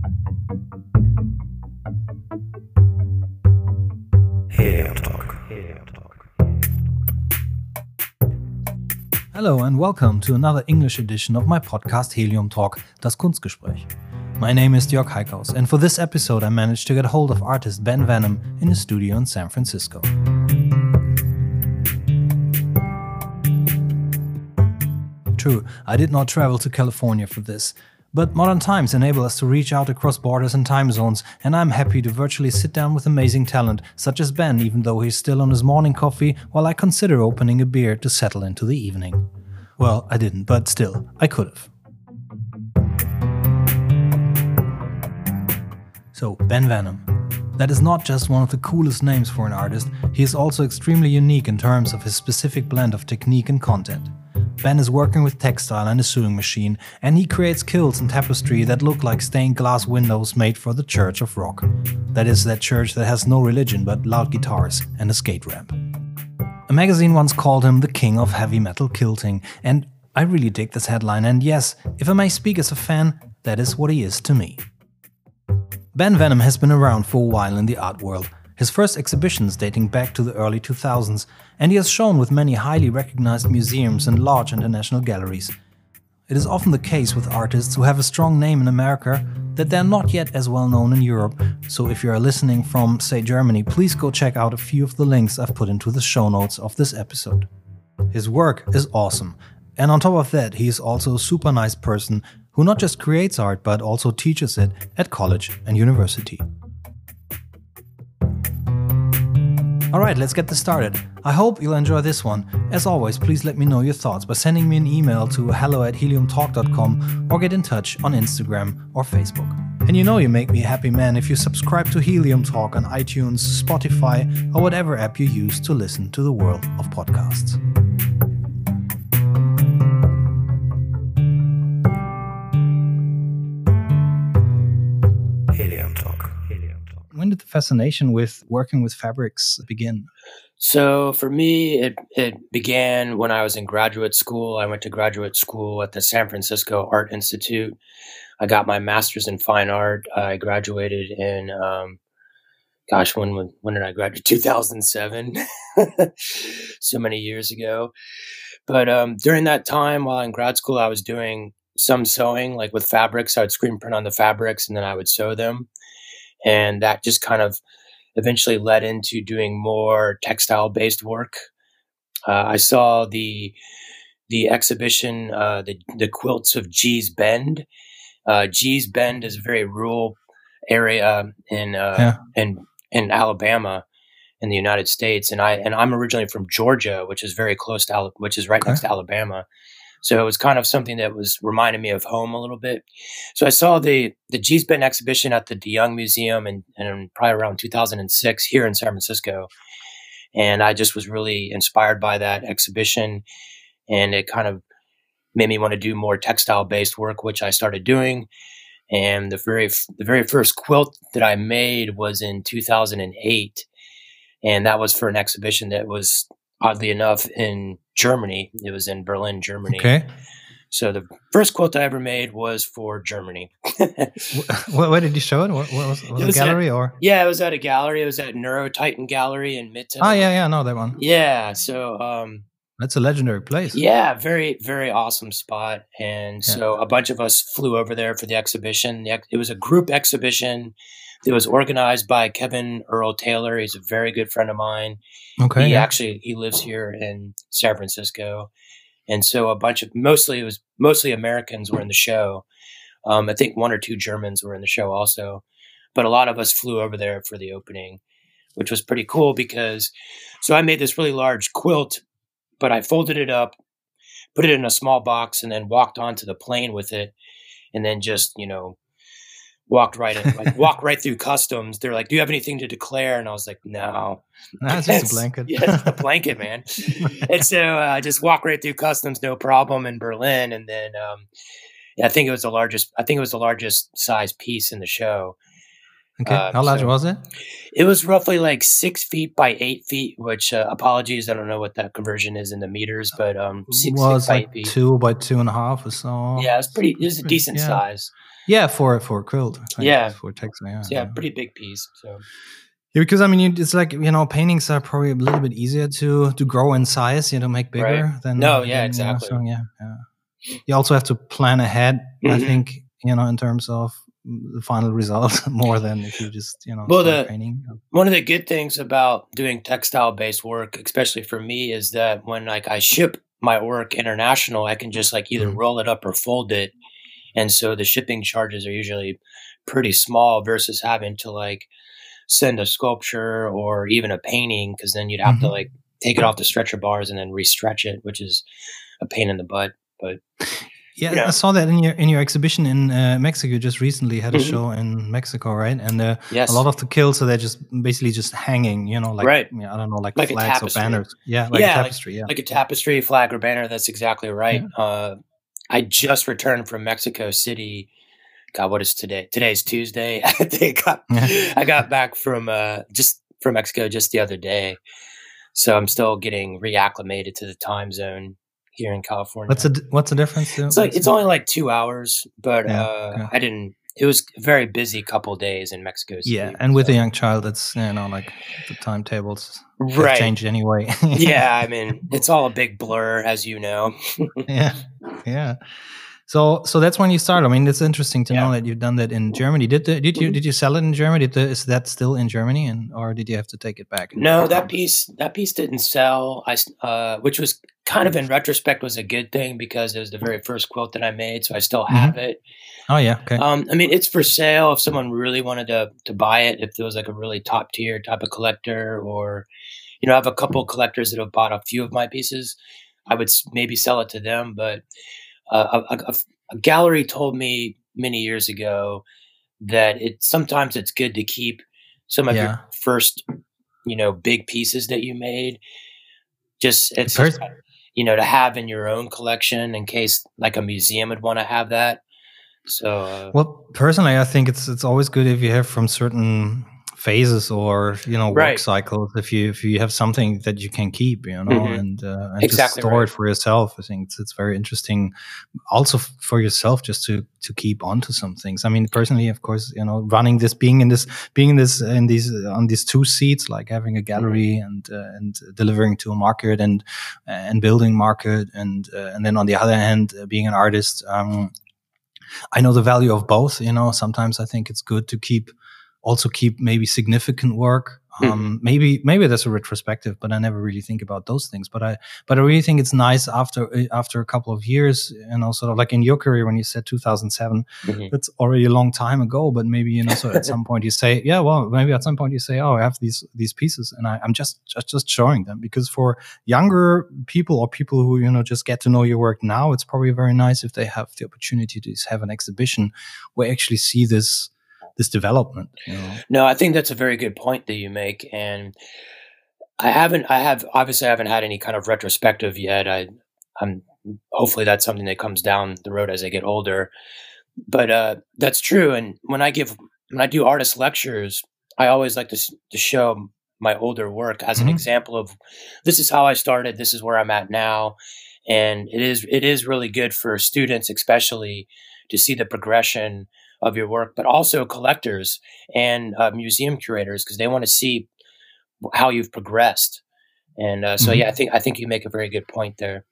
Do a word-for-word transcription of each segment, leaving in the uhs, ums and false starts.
Helium Talk. Helium Talk. Hello and welcome to another English edition of my podcast Helium Talk, Das Kunstgespräch. My name is Jörg Heikhaus, and for this episode I managed to get hold of artist Ben Venom in his studio in San Francisco. True, I did not travel to California for this, but modern times enable us to reach out across borders and time zones, and I'm happy to virtually sit down with amazing talent such as Ben, even though he's still on his morning coffee, while I consider opening a beer to settle into the evening. Well, I didn't, but still, I could have. So, Ben Venom. That is not just one of the coolest names for an artist, he is also extremely unique in terms of his specific blend of technique and content. Ben is working with textile and a sewing machine, and he creates quilts and tapestry that look like stained glass windows made for the Church of Rock. That is that church that has no religion but loud guitars and a skate ramp. A magazine once called him the king of heavy metal quilting, and I really dig this headline, and yes, if I may speak as a fan, that is what he is to me. Ben Venom has been around for a while in the art world, his first exhibitions dating back to the early two thousands, and he has shown with many highly recognized museums and large international galleries. It is often the case with artists who have a strong name in America that they're not yet as well known in Europe, so if you are listening from, say, Germany, please go check out a few of the links I've put into the show notes of this episode. His work is awesome, and on top of that, he is also a super nice person who not just creates art but also teaches it at college and university. Alright, let's get this started. I hope you'll enjoy this one. As always, please let me know your thoughts by sending me an email to hello at helium talk dot com or get in touch on Instagram or Facebook. And you know you make me a happy man if you subscribe to Helium Talk on iTunes, Spotify, or whatever app you use to listen to the world of podcasts. Helium Talk. Helium Talk. When did the fascination with working with fabrics begin? So for me, it it began when I was in graduate school. I went to graduate school at the San Francisco Art Institute. I got my master's in fine art. I graduated in, um, gosh, when, when when did I graduate? two thousand seven, so many years ago. But um, during that time, while in grad school, I was doing some sewing, like with fabrics. I would screen print on the fabrics, and then I would sew them. And that just kind of eventually led into doing more textile-based work. Uh, I saw the the exhibition, uh, the the quilts of Gee's Bend. Uh, Gee's Bend is a very rural area in uh, Yeah. in in Alabama, in the United States, and I and I'm originally from Georgia, which is very close to Al- which is right Okay. next to Alabama. So it was kind of something that was reminding me of home a little bit. So I saw the the Gee's Bend exhibition at the DeYoung Museum and and probably around two thousand six here in San Francisco, and I just was really inspired by that exhibition, and it kind of made me want to do more textile based work, which I started doing. And the very the very first quilt that I made was in two thousand eight, and that was for an exhibition that was oddly enough in Germany. It was in Berlin, Germany. Okay. So the first quilt I ever made was for Germany. Where, where did you show it? What, what was, was It it was a gallery at- or? Yeah, it was at a gallery. It was at Neurotitan Gallery in Midtown. Ah, yeah, yeah, I know that one. Yeah. So, um, That's a legendary place. yeah, very, very awesome spot. And so a bunch of us flew over there for the exhibition. The ex- It was a group exhibition that was organized by Kevin Earl Taylor. He's a very good friend of mine. Okay. He yeah. actually, he lives here in San Francisco. And so a bunch of, mostly it was, mostly Americans were in the show. Um, I think one or two Germans were in the show also, but a lot of us flew over there for the opening, which was pretty cool because, so I made this really large quilt, but I folded it up, put it in a small box, and then walked onto the plane with it, and then just, you know, walked right in, like walked right through customs. They're like, "Do you have anything to declare?" And I was like, "No, That's just a blanket. yeah, it's a blanket, man." And so uh, I just walked right through customs, no problem, in Berlin, and then um, yeah, I think it was the largest. I think it was the largest size piece in the show. Okay. Um, How large so was it? it was roughly like six feet by eight feet, which uh, apologies, I don't know what that conversion is in the meters, but um, six six Was by like eight feet. two by two and a half or so. Yeah, it's pretty. It It's was a pretty- decent yeah, size. yeah, for for a quilt. I think, Yeah. for textile. Yeah, So yeah, yeah. pretty big piece. So Yeah, because I mean, you, it's like you know, paintings are probably a little bit easier to to grow in size, you know, make bigger Right. than No, than, yeah, you know, exactly. so yeah, yeah. You also have to plan ahead. I Mhm. think you know, in terms of the final result, more than if you just you know Well, start the painting. one of the good things about doing textile based work, especially for me, is that when like I ship my work international, I can just like either Mhm. roll it up or fold it, and so the shipping charges are usually pretty small versus having to like send a sculpture or even a painting, because then you'd have to Mhm. like take it off the stretcher bars and then re-stretch it, which is a pain in the butt. But Yeah, you know, I saw that in your in your exhibition in uh, Mexico. You just recently had a Mhm. show in Mexico, right? And uh, yes, a lot of the kills are they're just basically just hanging, you know, like right, yeah, I don't know, like, like a flags or tapestry. banners. Yeah, like a Yeah, like tapestry. Yeah, like a tapestry, flag, or banner. That's exactly right. yeah. Uh, I just returned from Mexico City. God, what is today? Today's Tuesday. I think I got, Yeah. I got back from uh, just from Mexico just the other day, so I'm still getting reacclimated to the time zone here in California. What's the what's the difference? To It's like it's Mexico? only like two hours, but Yeah, uh, okay. I didn't. It was a very busy couple days in Mexico City. Yeah, and with so- a young child, it's you know like the timetables have right. changed anyway. Yeah, I mean, it's all a big blur, as you know. yeah, yeah. So so that's when you started. I mean, it's interesting to Yeah. know that you've done that in Germany. Did the, did you Mhm. did you sell it in Germany? Did the, is that still in Germany, and or did you have to take it back? No, that piece that piece didn't sell. I s- uh, which was kind of in retrospect was a good thing because it was the very first quilt that I made, so I still have it. Oh yeah, okay. Um, I mean, it's for sale if someone really wanted to to buy it. If there was like a really top tier type of collector, or you know, I have a couple of collectors that have bought a few of my pieces. I would s- maybe sell it to them, but uh, a, a, a gallery told me many years ago that it sometimes it's good to keep some of Yeah. your first, you know, big pieces that you made. Just it's Pers- just, you know, to have in your own collection in case like a museum would want to have that. So uh, Well, personally, I think it's it's always good if you have from certain phases or you know work Right. cycles. If you if you have something that you can keep, you know, Mhm. and uh, and Exactly just store right. it for yourself. I think it's it's very interesting, also f- for yourself, just to to keep onto some things. I mean, personally, of course, you know, running this, being in this, being in this, in these on these two seats, like having a gallery and uh, and delivering to a market and and building market, and uh, and then on the other hand, uh, being an artist. Um, I know the value of both. You know, sometimes I think it's good to keep, also keep maybe significant work. Um, Mhm. Maybe maybe that's a retrospective, but I never really think about those things. But I but I really think it's nice after after a couple of years, you know, sort of like in your career when you said two thousand seven, Mhm. that's already a long time ago. But maybe you know, so at some point you say, yeah, well, maybe at some point you say, oh, I have these these pieces, and I, I'm just, just just showing them, because for younger people or people who you know just get to know your work now, it's probably very nice if they have the opportunity to have an exhibition where actually see this this development. You know. No, I think that's a very good point that you make, and I haven't. I have obviously I haven't had any kind of retrospective yet. I, I'm hopefully that's something that comes down the road as I get older. But uh, that's true. And when I give when I do artist lectures, I always like to s- to show my older work as an Mhm. example of this is how I started. This is where I'm at now, and it is it is really good for students, especially to see the progression of your work, but also collectors and uh, museum curators because they want to see how you've progressed. And uh, so, Mhm. yeah, I think I think you make a very good point there.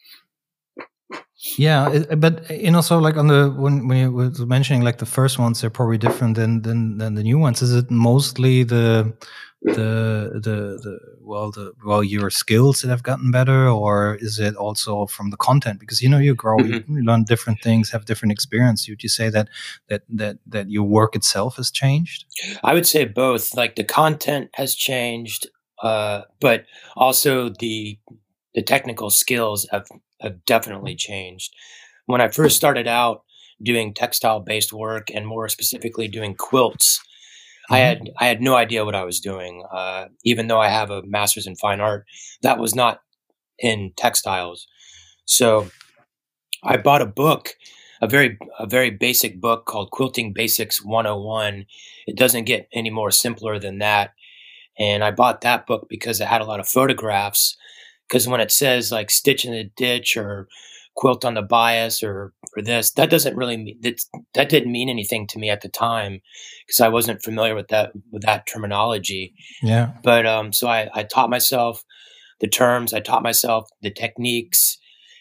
Yeah, it, but you know, so like on the when when you were mentioning like the first ones, they're probably different than than than the new ones. Is it mostly the the the the well the well your skills that have gotten better, or is it also from the content? Because you know you grow, you, Mhm. you learn different things, have different experience. Would you say that that that that your work itself has changed? I would say both. Like the content has changed, uh, but also the the technical skills have have definitely changed. When I first started out doing textile based work, and more specifically doing quilts, I Mhm. had I had no idea what I was doing. Uh, even though I have a master's in fine art, that was not in textiles. So I bought a book a very a very basic book called Quilting Basics one oh one. It doesn't get any more simpler than that. And I bought that book because it had a lot of photographs. Because when it says like stitch in the ditch or quilt on the bias or or this, that doesn't really mean that that didn't mean anything to me at the time because I wasn't familiar with that with that terminology. Yeah. But um, so I, I taught myself the terms, I taught myself the techniques,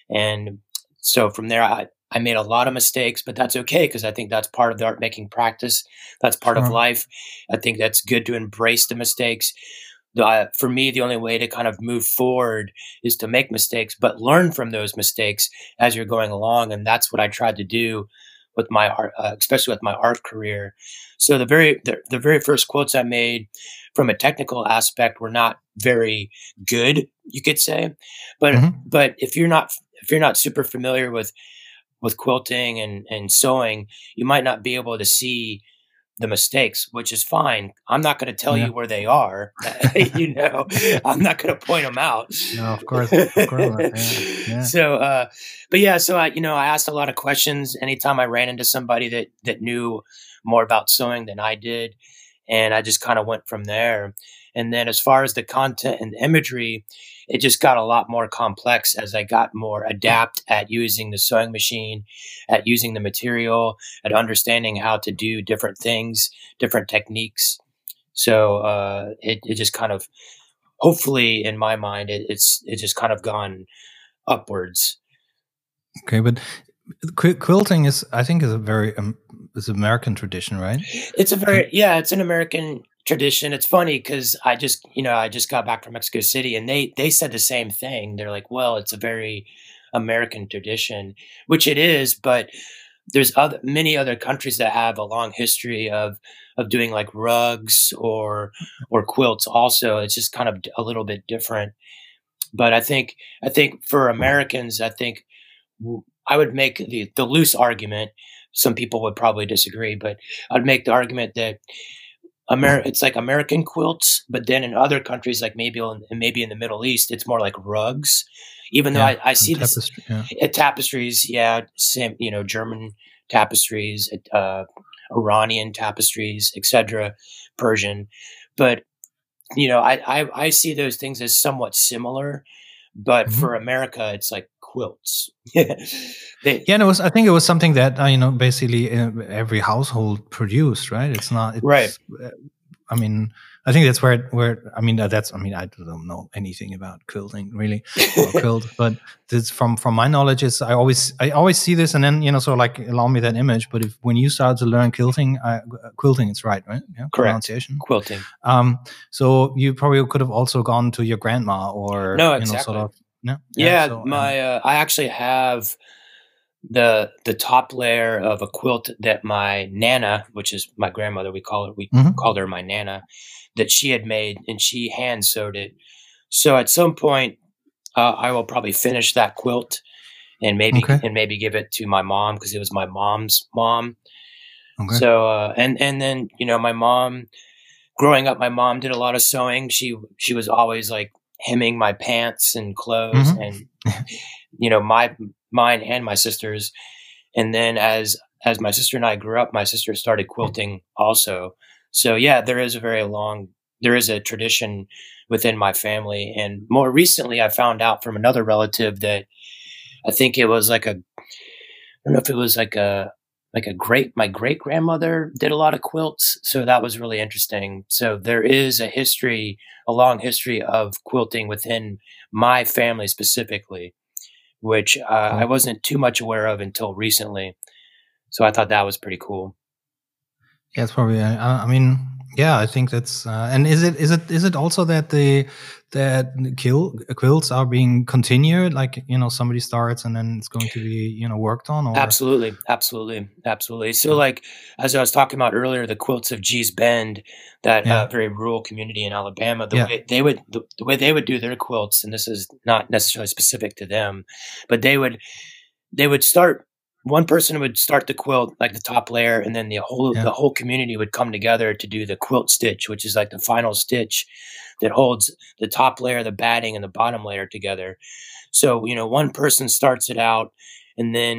and so from there I, I made a lot of mistakes, but that's okay because I think that's part of the art making practice. That's part Sure. of life. I think that's good to embrace the mistakes. Uh, for me, the only way to kind of move forward is to make mistakes, but learn from those mistakes as you're going along. And that's what I tried to do with my art, uh, especially with my art career. So the very, the, the very first quotes I made from a technical aspect were not very good, you could say. But, Mhm. but if you're not, if you're not super familiar with, with quilting and, and sewing, you might not be able to see the mistakes, which is fine. I'm not going to tell Yeah. you where they are. you know, I'm not going to point them out. No, of course, of course not. Yeah, yeah. So, uh, but yeah, so I, you know, I asked a lot of questions anytime I ran into somebody that, that knew more about sewing than I did. And I just kind of went from there. And then as far as the content and imagery, it just got a lot more complex as I got more adept at using the sewing machine, at using the material, at understanding how to do different things, different techniques. So uh, it, it just kind of, hopefully in my mind, it, it's it just kind of gone upwards. Okay, but qu- quilting is, I think, is a very um, is American tradition, right? It's a very, yeah, it's an American tradition. It's funny because I just, you know, I just got back from Mexico City and they, they said the same thing. They're like, well, it's a very American tradition, which it is, but there's other, many other countries that have a long history of, of doing like rugs or, or quilts also. It's just kind of a little bit different. But I think, I think for Americans, I think I would make the, the loose argument. Some people would probably disagree, but I'd make the argument that Amer- it's like American quilts, but then in other countries, like maybe in, maybe in the Middle East, it's more like rugs. Even though Yeah, I, I see and this tapestry, yeah. uh, tapestries, yeah, same, you know, German tapestries, uh, Iranian tapestries, et cetera, Persian, but you know, I, I I see those things as somewhat similar, but Mhm. for America, it's like quilts. They, Yeah, and it was. I think it was something that uh, you know, basically uh, every household produced, right? It's not. It's, Right. uh, I mean, I think that's where it- where I mean uh, that's. I mean, I don't know anything about quilting really, or quilt, but this from from my knowledge is I always I always see this and then you know so like allow me that image. But if when you start to learn quilting, uh, quilting, it's right, right? Yeah, Correct. pronunciation. Quilting. Um, so you probably could have also gone to your grandma or No, you know exactly. sort of yeah Yeah, so, um, my uh, I actually have the the top layer of a quilt that my nana, which is my grandmother, we call it, we Mhm. called her my nana, that she had made, and she hand sewed it. So at some point, uh, I will probably finish that quilt and maybe Okay. and maybe give it to my mom because it was my mom's mom. Okay. So uh, and and then you know my mom, growing up, my mom did a lot of sewing. She she was always like hemming my pants and clothes, Mhm. and you know my mine and my sister's. And then as as my sister and I grew up, my sister started quilting also. So yeah, there is a very long there is a tradition within my family. And more recently, I found out from another relative that I think it was like a I don't know if it was like a like a great my great grandmother did a lot of quilts, so that was really interesting. So there is a history, a long history of quilting within my family specifically, which uh, I Cool. wasn't too much aware of until recently. So I thought that was pretty cool. Yeah, it's probably. I, I mean, yeah, I think that's. Uh, and is it is it is it also that the that kill quilts are being continued? Like you know, somebody starts and then it's going to be you know worked on, or Absolutely, absolutely, absolutely. So, like as I was talking about earlier, the quilts of Gee's Bend, that Yeah. uh, very rural community in Alabama, the Yeah. way they would the, the way they would do their quilts, and this is not necessarily specific to them, but they would they would start. One person would start the quilt, like the top layer, and then the whole Yeah. the whole community would come together to do the quilt stitch, which is like the final stitch that holds the top layer, the batting, and the bottom layer together. So, you know, one person starts it out, and then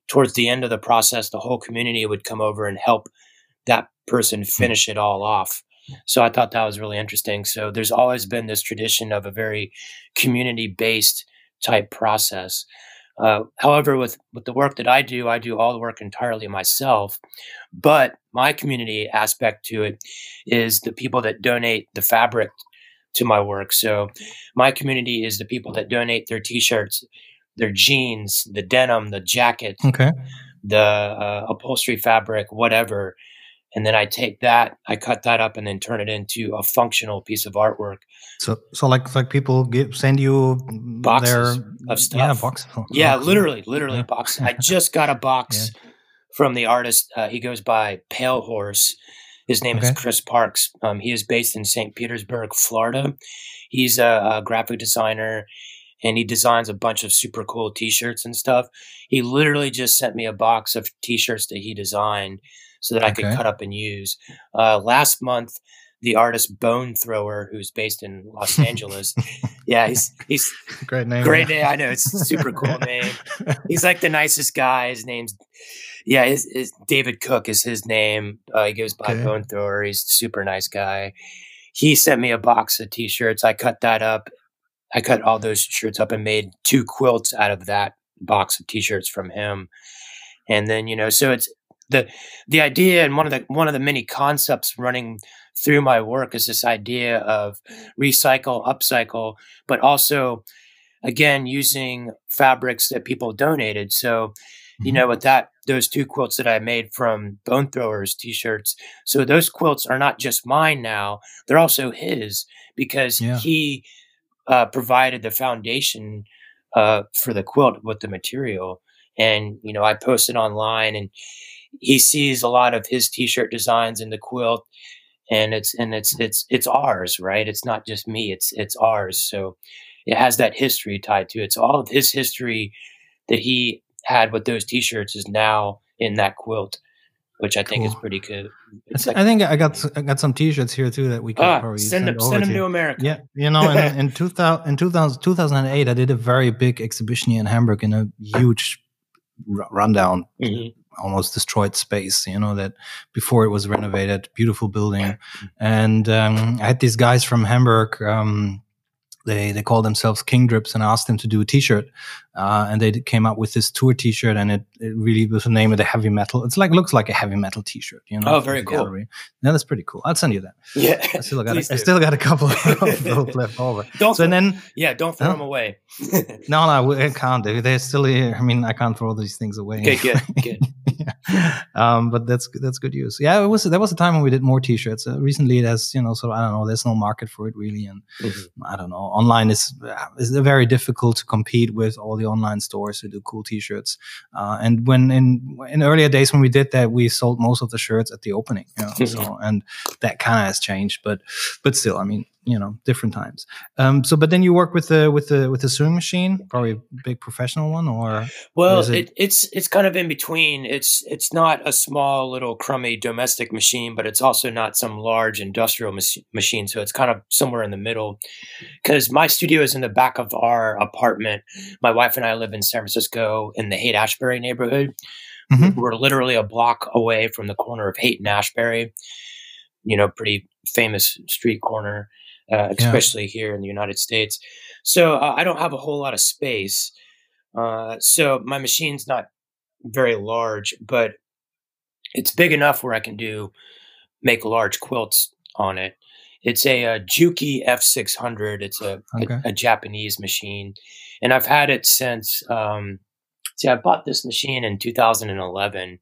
towards the end of the process, the whole community would come over and help that person finish it all off. So I thought that was really interesting. So there's always been this tradition of a very community-based type process. Uh, however, with, with the work that I do, I do all the work entirely myself. But my community aspect to it is the people that donate the fabric to my work. So my community is the people that donate their T-shirts, their jeans, the denim, the jacket, Okay. the uh, upholstery fabric, whatever. And then I take that, I cut that up, and then turn it into a functional piece of artwork. So, so like like people give send you Boxes their of stuff. Yeah, boxes. Yeah, boxes. literally, literally Yeah. boxes. I just got a box from the artist. Uh, he goes by Pale Horse. His name Okay. is Chris Parks. Um, he is based in Saint Petersburg, Florida. He's a, a graphic designer, and he designs a bunch of super cool T-shirts and stuff. He literally just sent me a box of T-shirts that he designed so that I could Okay. cut up and use. Uh, last month, the artist Bone Thrower, who's based in Los Angeles, yeah, he's he's Great name. great name. I know, it's a super cool name. He's like the nicest guy. His name's yeah, his, his David Cook is his name. Uh, he goes by Okay. Bone Thrower. He's a super nice guy. He sent me a box of T-shirts. I cut that up. I cut all those shirts up and made two quilts out of that box of T-shirts from him. And then, you know, so it's the the idea, and one of the one of the many concepts running through my work is this idea of recycle, upcycle, but also, again, using fabrics that people donated. So, you know, with that, those two quilts that I made from Bone Throwers T-shirts. So those quilts are not just mine now; they're also his, because Yeah. he uh, provided the foundation uh, for the quilt with the material. And you know, I posted online, and he sees a lot of his T-shirt designs in the quilt, and it's and it's it's it's ours, right? It's not just me; it's it's ours. So it has that history tied to it. So all of his history that he had with those T-shirts is now in that quilt, which I think is Cool. pretty good. It's I like, think I got I got some T-shirts here too that we could ah, probably send them, over send them to to you. America. Yeah, you know, in, in two thousand, in two thousand, two thousand eight, I did a very big exhibition here in Hamburg in a huge r- rundown, Mhm. almost destroyed space, you know, that before it was renovated, beautiful building. And um, I had these guys from Hamburg, um, they they call themselves King Drips, and I asked them to do a T-shirt, uh, and they d- came up with this tour T-shirt, and it, it really was the name of the heavy metal. It's like looks like a heavy metal T-shirt, you know. Oh, for very the cool. gallery. Yeah, that's pretty cool. I'll send you that. Yeah, I still got please I do. still got a couple of those left over. Don't So throw, then yeah, don't throw Huh? them away. no, no, I can't. They- They're still here. I mean, I can't throw these things away. Okay, good, good. Yeah. Um, but that's that's good use. Yeah, it was. There was a time when we did more T-shirts. Uh, recently, it has, you know, so I don't know. There's no market for it really, and Mhm. I don't know. Online is uh, is very difficult to compete with all the online stores who do cool T-shirts. Uh, and when in in earlier days when we did that, we sold most of the shirts at the opening. You know, so and that kind of has changed, but but still, I mean, you know, different times. Um, so, but then you work with the with the with the sewing machine, probably a big professional one, or Well, is it- it, it's it's kind of in between. It's it's not a small little crummy domestic machine, but it's also not some large industrial mach- machine. So it's kind of somewhere in the middle. Because my studio is in the back of our apartment. My wife and I live in San Francisco in the Haight Ashbury neighborhood. Mhm. We're literally a block away from the corner of Haight and Ashbury. You know, pretty famous street corner, uh, especially here in the United States. So uh, I don't have a whole lot of space. Uh, so my machine's not very large, but it's big enough where I can do make large quilts on it. It's a, uh Juki F six hundred. It's a, Okay. a, a Japanese machine, and I've had it since. Um, see, I bought this machine in two thousand eleven,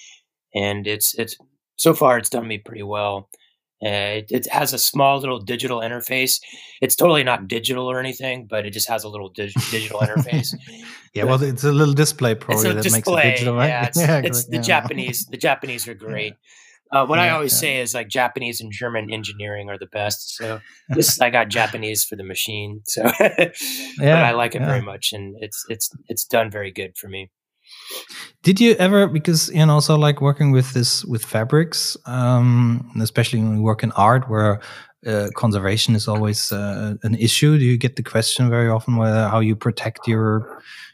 and it's it's so far it's done me pretty well. Uh, it, it has a small little digital interface. It's totally not digital or anything, but it just has a little dig- digital interface. Yeah, well, it's a little display It's probably a that display. makes it digital, right? Yeah, it's, correct, it's the yeah. Japanese. The Japanese are great. Uh, what I Yeah, always yeah. say is like Japanese and German engineering are the best. So this I got Japanese for the machine. So, but Yeah, I like it yeah. very much, and it's it's it's done very good for me. Did you ever, because you know, so like working with this with fabrics, um, and especially when you work in art, where uh, conservation is always uh, an issue. Do you get the question very often whether how you protect your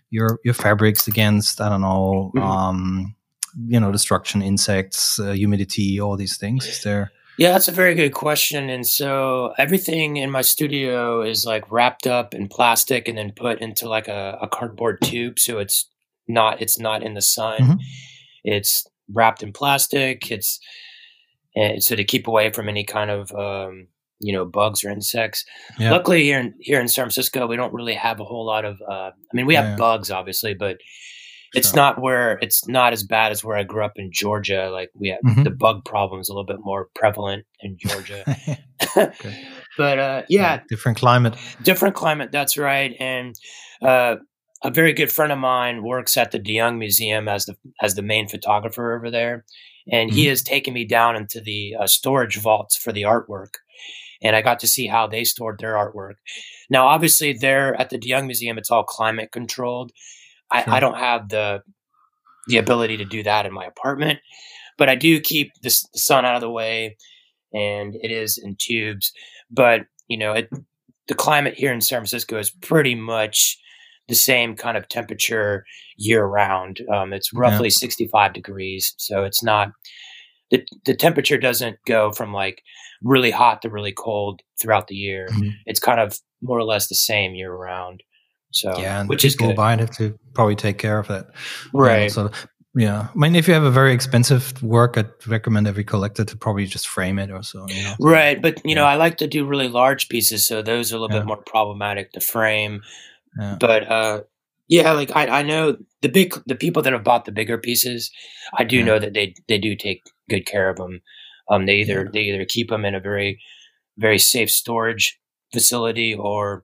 your your fabrics against, I don't know, Mhm. um, you know, destruction, insects, uh, humidity, all these things? Is there? Yeah, that's a very good question. And so everything in my studio is like wrapped up in plastic and then put into like a, a cardboard tube. So it's not it's not in the sun. Mhm. It's wrapped in plastic. It's and so to keep away from any kind of um, you know bugs or insects. Yeah, Luckily here in here in San Francisco, we don't really have a whole lot of. Uh, I mean, we have yeah, bugs obviously, but it's sure. not where it's not as bad as where I grew up in Georgia. Like we have the Hmm. bug problem is a little bit more prevalent in Georgia. Okay. But uh, Yeah, yeah, different climate. different climate. That's right. And uh, a very good friend of mine works at the DeYoung Museum as the as the main photographer over there, and he Hmm. has taken me down into the uh, storage vaults for the artwork, and I got to see how they stored their artwork. Now, obviously, there at the DeYoung Museum, it's all climate controlled. I, I Sure. don't have the the ability to do that in my apartment, but I do keep the s- the sun out of the way, and it is in tubes. But you know, it, the climate here in San Francisco is pretty much the same kind of temperature year round. Um, it's Yeah. roughly sixty-five degrees, so it's not the the temperature doesn't go from like really hot to really cold throughout the year. Mhm. It's kind of more or less the same year round. So, Yeah, and the which is people who good, buy it have to probably take care of that. You know, right? so yeah. I mean, if you have a very expensive work, I'd recommend every collector to probably just frame it or so. You know. So, Right, but you know, yeah, I like to do really large pieces, so those are a little bit yeah, more problematic to frame. yeah, But uh, yeah, like I, I know the big the people that have bought the bigger pieces, I do yeah, know that they they do take good care of them. Um, they yeah. either they either keep them in a very very safe storage facility or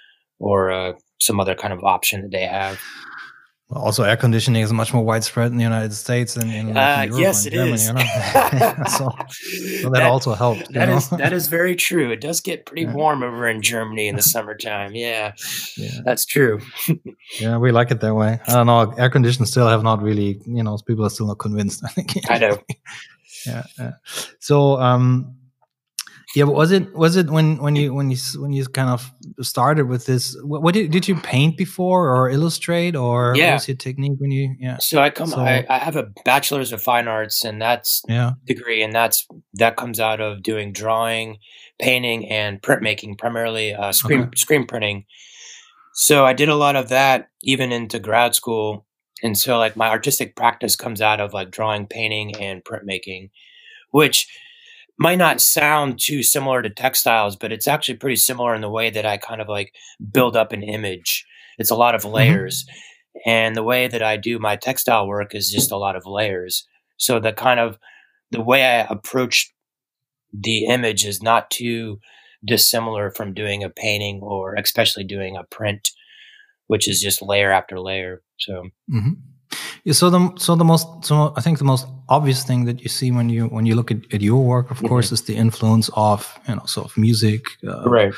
or uh, some other kind of option that they have. Well, also, air conditioning is much more widespread in the United States than in like in Uh, Europe or yes, in it Germany. is. You know, so so that that also helps. You that know. is that is very true. It does get pretty Yeah, warm over in Germany in the summertime. Yeah, yeah, that's true. yeah. We like it that way. I don't know. Air conditioners still have not really. You know, people are still not convinced. I think. I know. Yeah, yeah. So, um, yeah, but was it was it when when you when you s- when you kind of started with this? What, what did did you paint before or illustrate, or what Yeah. was your technique when you? Yeah. So I come I, So I have a bachelor's of fine arts and that's yeah. degree and that's that comes out of doing drawing, painting and printmaking, primarily uh, Okay. screen screen printing. So I did a lot of that even into grad school. And so like my artistic practice comes out of like drawing, painting and printmaking, which might not sound too similar to textiles, but it's actually pretty similar in the way that I kind of like build up an image. It's a lot of Hmm. layers. And the way that I do my textile work is just a lot of layers. So the kind of the way I approach the image is not too dissimilar from doing a painting or especially doing a print, which is just layer after layer. So Hmm. Yeah, so the so the most so I think the most obvious thing that you see when you when you look at, at your work, of mhm. course, is the influence of you know sort of music, uh, Right.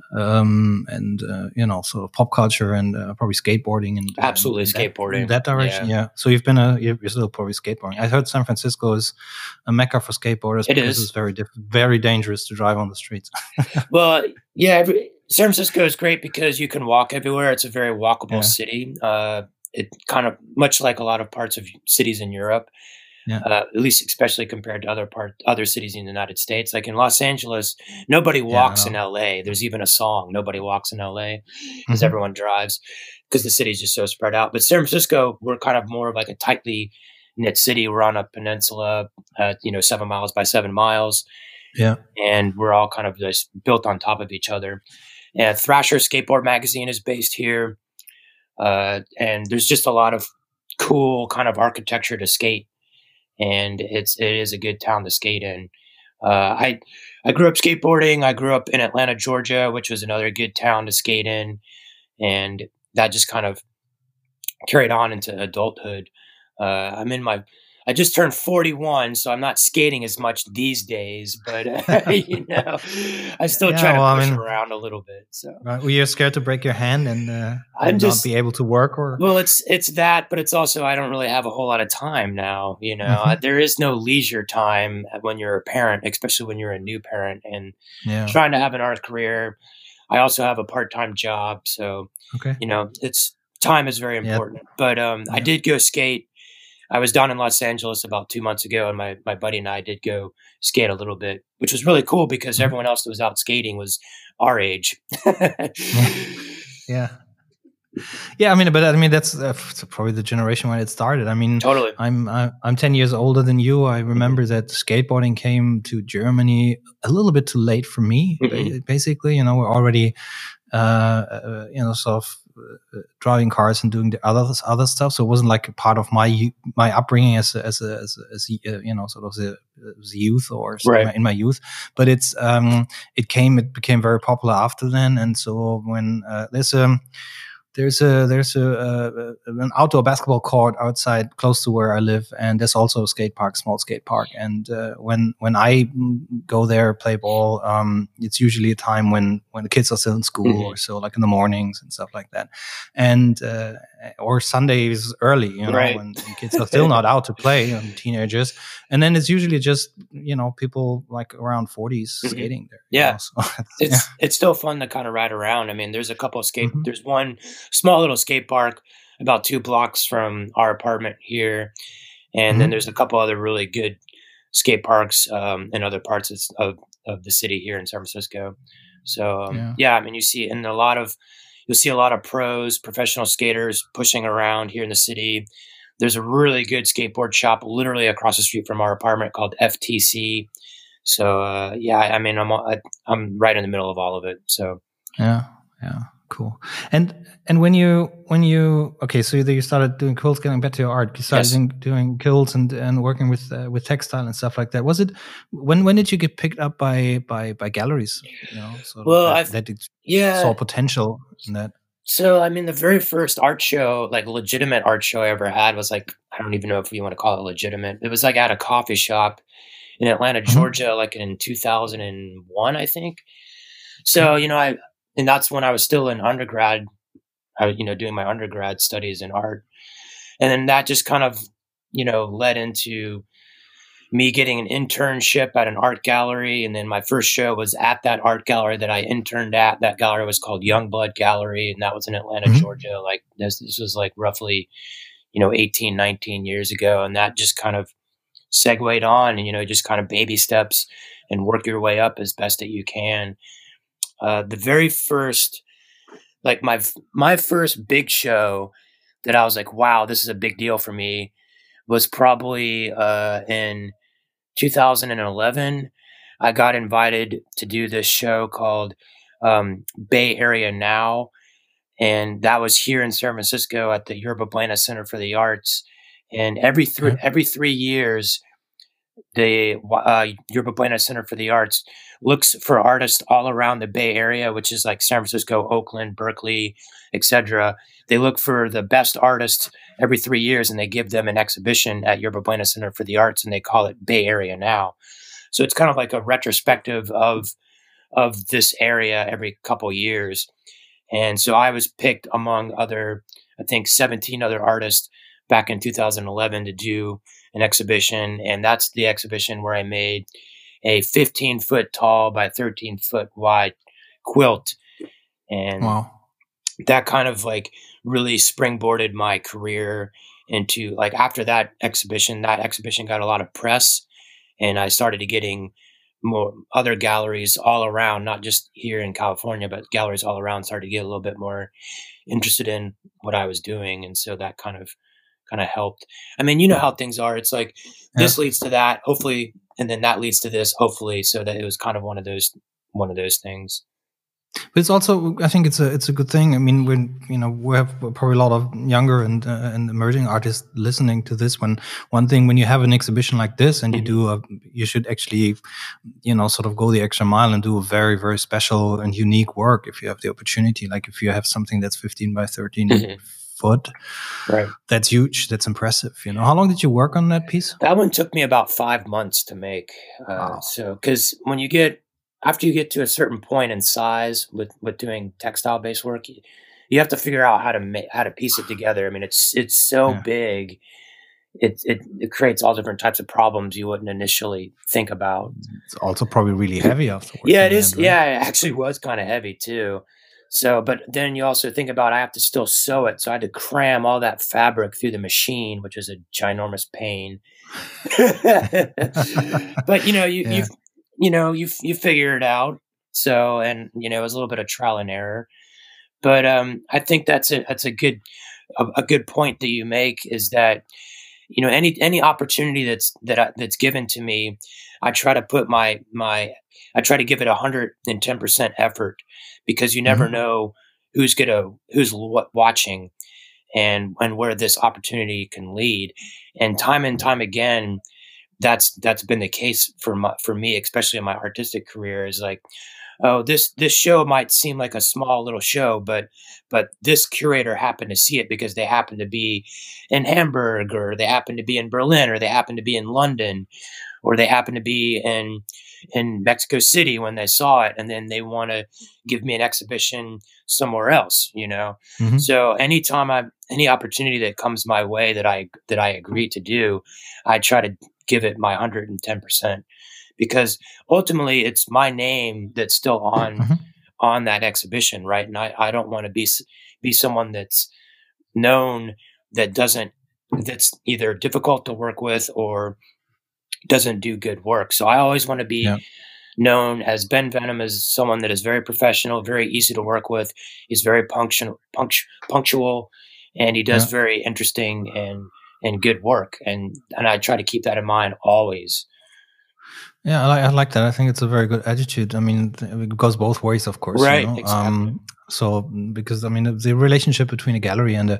um, and uh, you know sort of pop culture and uh, probably skateboarding and, and, Absolutely and that in skateboarding. that direction. Yeah. Yeah. So you've been a you're you're still probably skateboarding. I heard San Francisco is a mecca for skateboarders It because it's is. very diff- very dangerous to drive on the streets. Well, yeah, every, San Francisco is great because you can walk everywhere. It's a very walkable Yeah. city. Uh, it kind of much like a lot of parts of cities in Europe, Yeah. uh, at least especially compared to other part other cities in the United States. Like in Los Angeles, nobody Yeah. I walks in know. L A. There's even a song, "Nobody Walks in L A," because Hmm. everyone drives because the city is just so spread out. But San Francisco, we're kind of more of like a tightly knit city. We're on a peninsula, uh, you know, seven miles by seven miles Yeah. and we're all kind of just built on top of each other. And Thrasher Skateboard Magazine is based here, uh, and there's just a lot of cool kind of architecture to skate, and it's it is a good town to skate in. Uh, I I grew up skateboarding. I grew up in Atlanta, Georgia, which was another good town to skate in, and that just kind of carried on into adulthood. Uh, I'm in my, I just turned forty-one, so I'm not skating as much these days, but uh, you know, I still Yeah. try to Well, I push mean, around a little bit. So right, were you scared to break your hand and uh, I'm and not just, be able to work or? well, it's it's that, but it's also I don't really have a whole lot of time now. You know, Hmm. Uh, there is no leisure time when you're a parent, especially when you're a new parent and Yeah. trying to have an art career. I also have a part time job, so Okay. you know, it's time is very Yeah. important. But um, I Yeah. did go skate. I was down in Los Angeles about two months ago, and my, my buddy and I did go skate a little bit, which was really cool because Mhm. everyone else that was out skating was our age. Yeah. Yeah. Yeah, I mean, but I mean that's uh, f- probably the generation when it started. I mean, Totally. I'm I, I'm ten years older than you. I remember that skateboarding came to Germany a little bit too late for me. Mhm. ba- Basically, you know, we're already uh, uh, you know sort of uh, driving cars and doing the other other stuff. So it wasn't like a part of my you- my upbringing as a, as a, as, a, as a, uh, you know sort of the as a youth or s- in Right. my, in my youth. But it's um it came it became very popular after then. And so when uh, there's a there's a there's a, uh, an outdoor basketball court outside close to where I live, and there's also a skate park, small skate park. And uh, when when I mm, go there play ball, um, it's usually a time when when the kids are still in school Mhm. or so, like in the mornings and stuff like that, and uh, or Sundays early, you know, Right. when, when kids are still not out to play, and teenagers. And then it's usually just you know people like around forties Mhm. skating there. you Yeah. know, so it's- It's yeah. it's still fun to kind of ride around. I mean, there's a couple of skate. Mhm. There's one small little skate park about two blocks from our apartment here, and then Mhm. there's a couple other really good skate parks um, in other parts of, of of the city here in San Francisco. So um, Yeah. yeah, I mean, you see, and a lot of you'll see a lot of pros, professional skaters pushing around here in the city. There's a really good skateboard shop literally across the street from our apartment called F T C. So uh, yeah, I mean, I'm I, I'm right in the middle of all of it. So Yeah, yeah, cool. And and when you when you okay, so you started doing quilts, getting back to your art. You started yes, doing, doing quilts and and working with uh, with textile and stuff like that. Was it when when did you get picked up by by by galleries? You know, sort of well, that I've that it saw yeah. potential in that. So I mean, the very first art show, like legitimate art show I ever had, was like I don't even know if you want to call it legitimate. It was like at a coffee shop in Atlanta, Mhm. Georgia, like in two thousand one, I think. So you know, I and that's when I was still in undergrad. I was, you know, doing my undergrad studies in art, and then that just kind of, you know, led into me getting an internship at an art gallery. And then my first show was at that art gallery that I interned at. That gallery was called Youngblood Gallery, and that was in Atlanta, Mhm. Georgia. Like this, this was like roughly, you know, eighteen, nineteen years ago. And that just kind of segued on and, you know, just kind of baby steps and work your way up as best that you can. Uh, the very first, like my, my first big show that I was like, wow, this is a big deal for me was probably uh, in two thousand eleven. I got invited to do this show called um, Bay Area Now, and that was here in San Francisco at the Yerba Buena Center for the Arts. And every three Okay. every three years, the uh, Yerba Buena Center for the Arts looks for artists all around the Bay Area, which is like San Francisco, Oakland, Berkeley, et cetera. They look for the best artists every three years, and they give them an exhibition at Yerba Buena Center for the Arts, and they call it Bay Area Now. So it's kind of like a retrospective of of this area every couple years. And so I was picked among other, I think, seventeen other artists back in two thousand eleven to do an exhibition. And that's the exhibition where I made a fifteen foot tall by thirteen foot wide quilt. And Wow. that kind of like really springboarded my career into like after that exhibition, that exhibition got a lot of press, and I started getting more other galleries all around, not just here in California, but galleries all around started to get a little bit more interested in what I was doing. And so that kind of kind of helped. I mean, you know how things are. It's like this Yeah. leads to that, hopefully, and then that leads to this, hopefully, so that it was kind of one of those one of those things. But it's also, I think it's a it's a good thing. I mean, when you know we have probably a lot of younger and uh, and emerging artists listening to this. When one thing, when you have an exhibition like this, and you Mhm. do a, you should actually, you know, sort of go the extra mile and do a very very special and unique work if you have the opportunity. Like if you have something that's fifteen by thirteen Mhm. foot, Right. that's huge. That's impressive. You know, how long did you work on that piece? That one took me about five months to make. Uh, Wow. so, because when you get after you get to a certain point in size with with doing textile based work, you, you have to figure out how to make how to piece it together. I mean, it's it's so Yeah. big, it, it it creates all different types of problems you wouldn't initially think about. It's also probably really heavy afterwards. Yeah, in it the is. end, right? Yeah, it actually was kind of heavy too. So, but then you also think about I have to still sew it, so I had to cram all that fabric through the machine, which is a ginormous pain. But you know, you Yeah. you you know you you figure it out. So, and you know, it was a little bit of trial and error. But um, I think that's a that's a good a, a good point that you make is that you know any any opportunity that's that I, that's given to me, I try to put my my I try to give it a hundred and ten percent effort because you never Mhm. know who's gonna who's w- watching and and where this opportunity can lead. And time and time again, that's that's been the case for my, for me, especially in my artistic career. Is like, oh, this this show might seem like a small little show, but but this curator happened to see it because they happen to be in Hamburg, or they happen to be in Berlin, or they happen to be in London, or they happen to be in in Mexico City when they saw it, and then they want to give me an exhibition somewhere else, you know. Mhm. So anytime I any opportunity that comes my way that I that I agree to do, I try to give it my one hundred ten percent because ultimately it's my name that's still on Mhm. on that exhibition, right? And I, I don't want to be s- be someone that's known that doesn't that's either difficult to work with or doesn't do good work. So I always want to be Yeah. known as Ben Venom as someone that is very professional, very easy to work with. He's very punctual, punctu- punctual, and he does Yeah. very interesting and and good work. And and I try to keep that in mind always. Yeah, I like, I like that. I think it's a very good attitude. I mean, th- it goes both ways, of course, you Right, know. exactly. Um, so because I mean, the the relationship between a gallery and a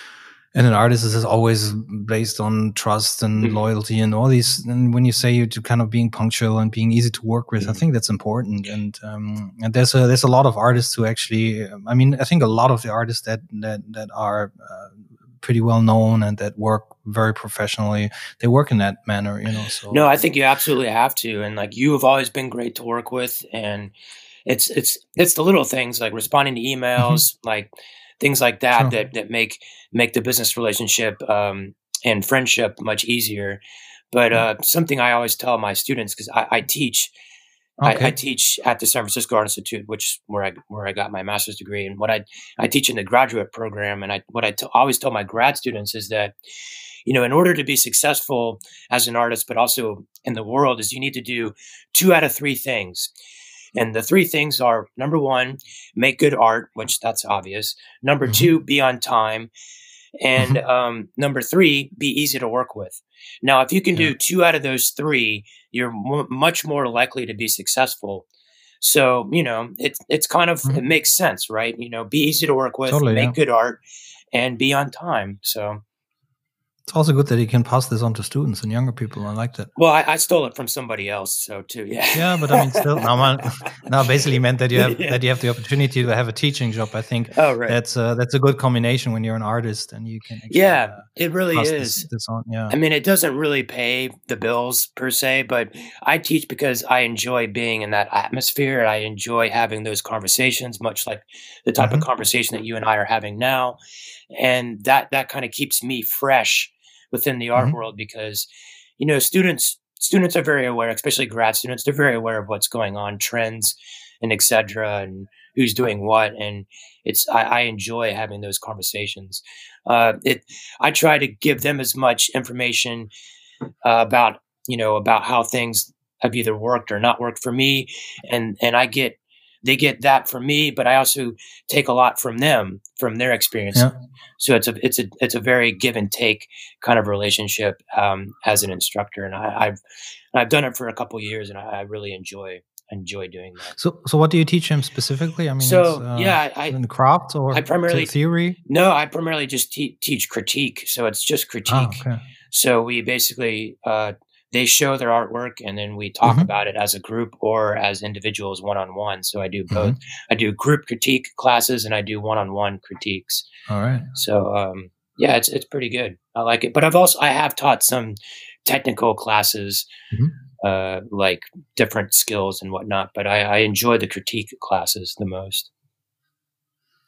and an artist is always based on trust and Mhm, loyalty and all these. And when you say you to kind of being punctual and being easy to work with, I mhm. think that's important. And um, and there's a there's a lot of artists who actually, um, I mean, I think a lot of the artists that that that are uh, pretty well known and that work very professionally, they work in that manner, you know. No, So. I think you absolutely have to. And like you have always been great to work with, and it's it's it's the little things like responding to Mhm. emails, like things like that Sure. that that make make the business relationship um, and friendship much easier. But Yeah. uh, something I always tell my students because I, I teach I, I Okay. teach at the San Francisco Art Institute, which where I where I got my master's degree, and what I I teach in the graduate program, and I what I t- always tell my grad students is that you know in order to be successful as an artist, but also in the world, is you need to do two out of three things. And the three things are number one, make good art, which that's obvious. Number Mhm. two, be on time. And Mhm. um, number three, be easy to work with. Now, if you can Yeah. do two out of those three, you're mo- much more likely to be successful. So, you know, it's it's kind of it Mhm. makes sense, right? You know, be easy to work with, Totally, yeah. make good art, and be on time. So, It's also good that you can pass this on to students and younger people. I like that. well, I, I stole it from somebody else, so too, Yeah, but I mean, yeah. still, now, man, now basically meant that you have Yeah. that you have the opportunity to have a teaching job. I think Oh, right. that's uh, that's a good combination when you're an artist and you can actually Yeah, uh, it really pass this is. this on. Yeah. I mean, it doesn't really pay the bills per se, but I teach because I enjoy being in that atmosphere. I enjoy having those conversations, much like the type of Hmm. conversation that you and I are having now. And that that kind of keeps me fresh within the art Hmm. world because, you know, students students are very aware, especially grad students, they're very aware of what's going on, trends and et cetera, and who's doing what. And it's I, I enjoy having those conversations. Uh, it I try to give them as much information uh, about you know about how things have either worked or not worked for me, and and I get they get that from me, but I also take a lot from them from their experience. Yeah. So it's a it's a it's a very give and take kind of relationship um, as an instructor, and I, I've I've done it for a couple years, and I, I really enjoy enjoy doing that. So so what do you teach them specifically? I mean, it's So uh, yeah, I in the craft I or the primarily theory? no, I primarily just te- teach critique. So it's just Ah, critique. okay. So we basically uh, they show their artwork, and then we talk Hmm. about it as a group or as individuals one on one. So I do both. Hmm. I do group critique classes, and I do one on one critiques. All right. So um, yeah, it's it's pretty good. I like it. But I've also I have taught some technical classes, Mhm. uh, like different skills and whatnot. But I, I enjoy the critique classes the most.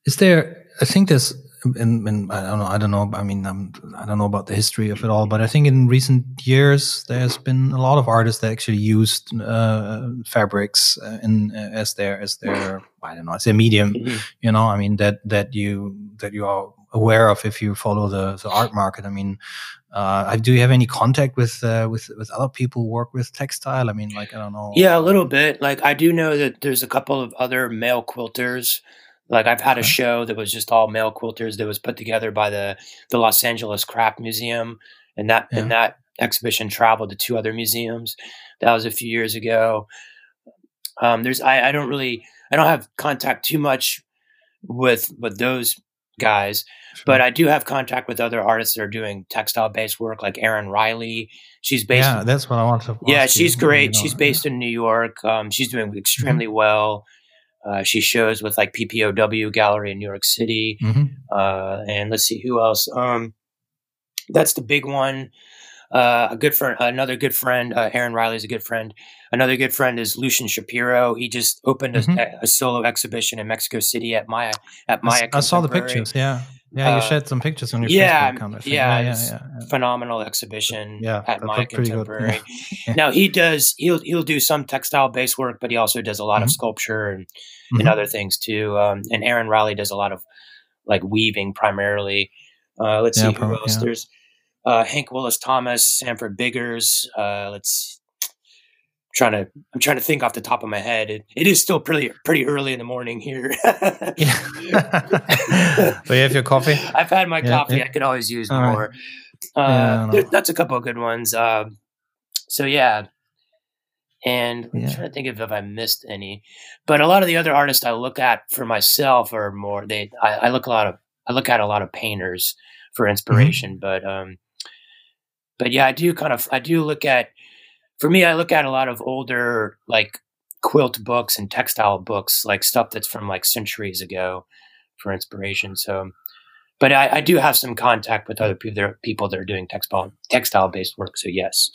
Is there? I think there's. In, in, I don't know. I don't know. I mean, um, I don't know about the history of it all, but I think in recent years there's been a lot of artists that actually used uh, fabrics in uh, as their as their I don't know as their medium. Mm-hmm. You know, I mean that that you that you are aware of if you follow the, the art market. I mean, uh, do you have any contact with uh, with with other people who work with textile? I mean, like I don't know. Yeah, a little bit. Like I do know that there's a couple of other male quilters. Like I've had a show that was just all male quilters that was put together by the, the Los Angeles Craft Museum, and that yeah. and that exhibition traveled to two other museums. That was a few years ago. Um, there's I, I don't really I don't have contact too much with with those guys, sure. but I do have contact with other artists that are doing textile based work, like Erin Riley. She's based. Yeah, in, that's what I want to. Yeah, she's you, great. You know, she's based yeah. in New York. Um, she's doing extremely mm-hmm. well. Uh, she shows with like P P O W Gallery in New York City. Mm-hmm. Uh, and let's see who else. Um, that's the big one. Uh, a good friend, another good friend, uh, Erin Riley is a good friend. Another good friend is Lucian Shapiro. He just opened mm-hmm. a, a solo exhibition in Mexico City at Maya. At Maya, I, I saw the pictures. Yeah, yeah. You uh, shared some pictures on your yeah, Facebook account. Yeah, yeah, yeah, yeah. Phenomenal exhibition. Yeah, at Maya Contemporary. Yeah. Yeah. Now he does. He'll he'll do some textile based work, but he also does a lot mm-hmm. of sculpture and, mm-hmm. and other things too. Um, and Erin Riley does a lot of like weaving primarily. Uh, let's yeah, see who probably, else. Yeah. There's uh, Hank Willis Thomas, Sanford Biggers. Uh, let's. Trying to, I'm trying to think off the top of my head. It, it is still pretty, pretty early in the morning here. yeah. So you have your coffee? I've had my yeah, coffee. yeah. I could always use All more. Right. Uh, yeah, there, that's a couple of good ones. Uh, so yeah. And I'm yeah. trying to think of if I missed any, but a lot of the other artists I look at for myself are more, they, I, I look a lot of, I look at a lot of painters for inspiration, mm-hmm. but, um, but yeah, I do kind of, I do look at, For me, I look at a lot of older, like quilt books and textile books, like stuff that's from like centuries ago for inspiration. So, but I, I do have some contact with other people, there are people that are doing textile, textile based work. So yes.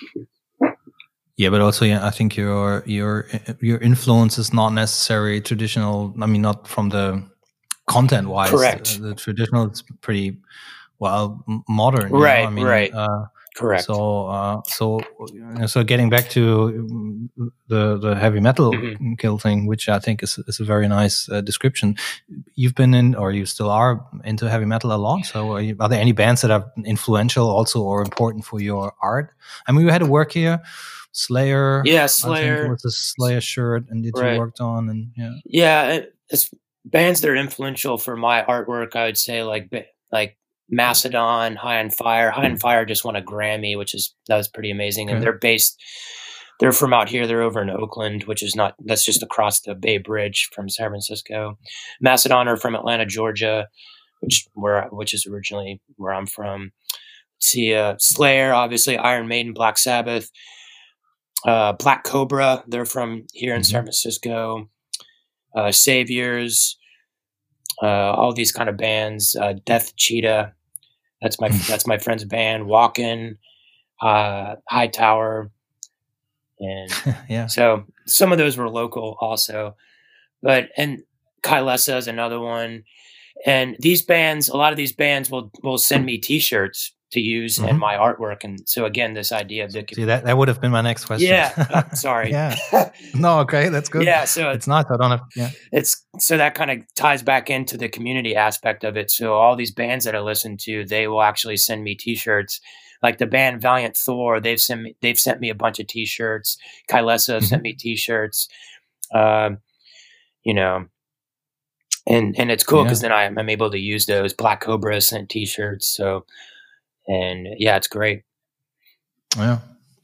Yeah, but also, yeah, I think your, your, your influence is not necessarily traditional. I mean, not from the content wise. Correct. Uh, the traditional is pretty, well, modern. Right. Know? I mean, right. Uh, Correct. So, uh, so, so getting back to the the heavy metal mm-hmm. quilting, which I think is is a very nice uh, description. You've been in, or you still are into heavy metal a lot. So, are, you, are there any bands that are influential also or important for your art? I mean, we had a work here, Slayer. Yeah, Slayer. I think it was a Slayer shirt, and that right. you worked on, and yeah, yeah, it's bands that are influential for my artwork. I would say like like. Macedon, High on Fire. High on Fire just won a Grammy, which is that was pretty amazing. And okay. they're based, they're from out here. They're over in Oakland, which is not that's just across the Bay Bridge from San Francisco. Macedon are from Atlanta, Georgia, which where which is originally where I'm from. Let's see, uh, Slayer, obviously, Iron Maiden, Black Sabbath, uh, Black Cobra. They're from here in mm-hmm. San Francisco. Uh, Saviors, uh, all these kind of bands. Uh, Death Cheetah. That's my that's my friend's band. Walkin', uh, Hightower, and yeah. So some of those were local also, but and Kylesa is another one. And these bands, a lot of these bands will will send me T-shirts to use mm-hmm. in my artwork. And so again, this idea of the See, that that would have been my next question. Yeah, uh, sorry. yeah. No, okay, that's good. Yeah, so it's nice. I don't have. Yeah, it's so that kind of ties back into the community aspect of it. So all these bands that I listen to, they will actually send me T-shirts. Like the band Valiant Thor, they've sent me they've sent me a bunch of T-shirts. Kylesa mm-hmm. sent me T-shirts. Um, you know. And and it's cool because yeah. then I, I'm able to use those. Black Cobra sent T-shirts, so and yeah, it's great. Yeah.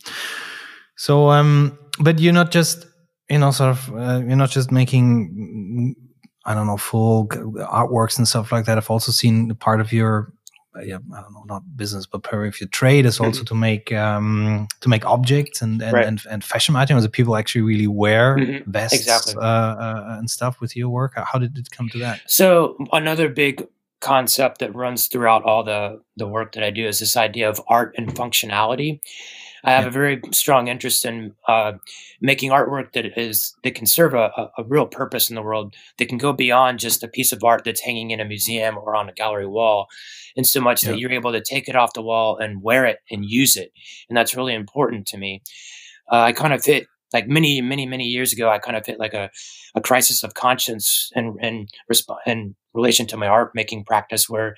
So, um, but you're not just you know sort of uh, you're not just making I don't know full artworks and stuff like that. I've also seen part of your uh, yeah I don't know not business but part of your trade is also mm-hmm. to make um to make objects and and, right. and and fashion items that people actually really wear mm-hmm. vests exactly. uh, uh, and stuff with your work. How did it come to that? So another big concept that runs throughout all the the work that I do is this idea of art and functionality. I have Yeah. a very strong interest in uh, making artwork that is that can serve a, a, a real purpose in the world, that can go beyond just a piece of art that's hanging in a museum or on a gallery wall, in so much Yeah. that you're able to take it off the wall and wear it and use it. And that's really important to me. Uh, I kind of hit like many, many, many years ago. I kind of hit like a, a crisis of conscience and and resp- in relation to my art making practice, where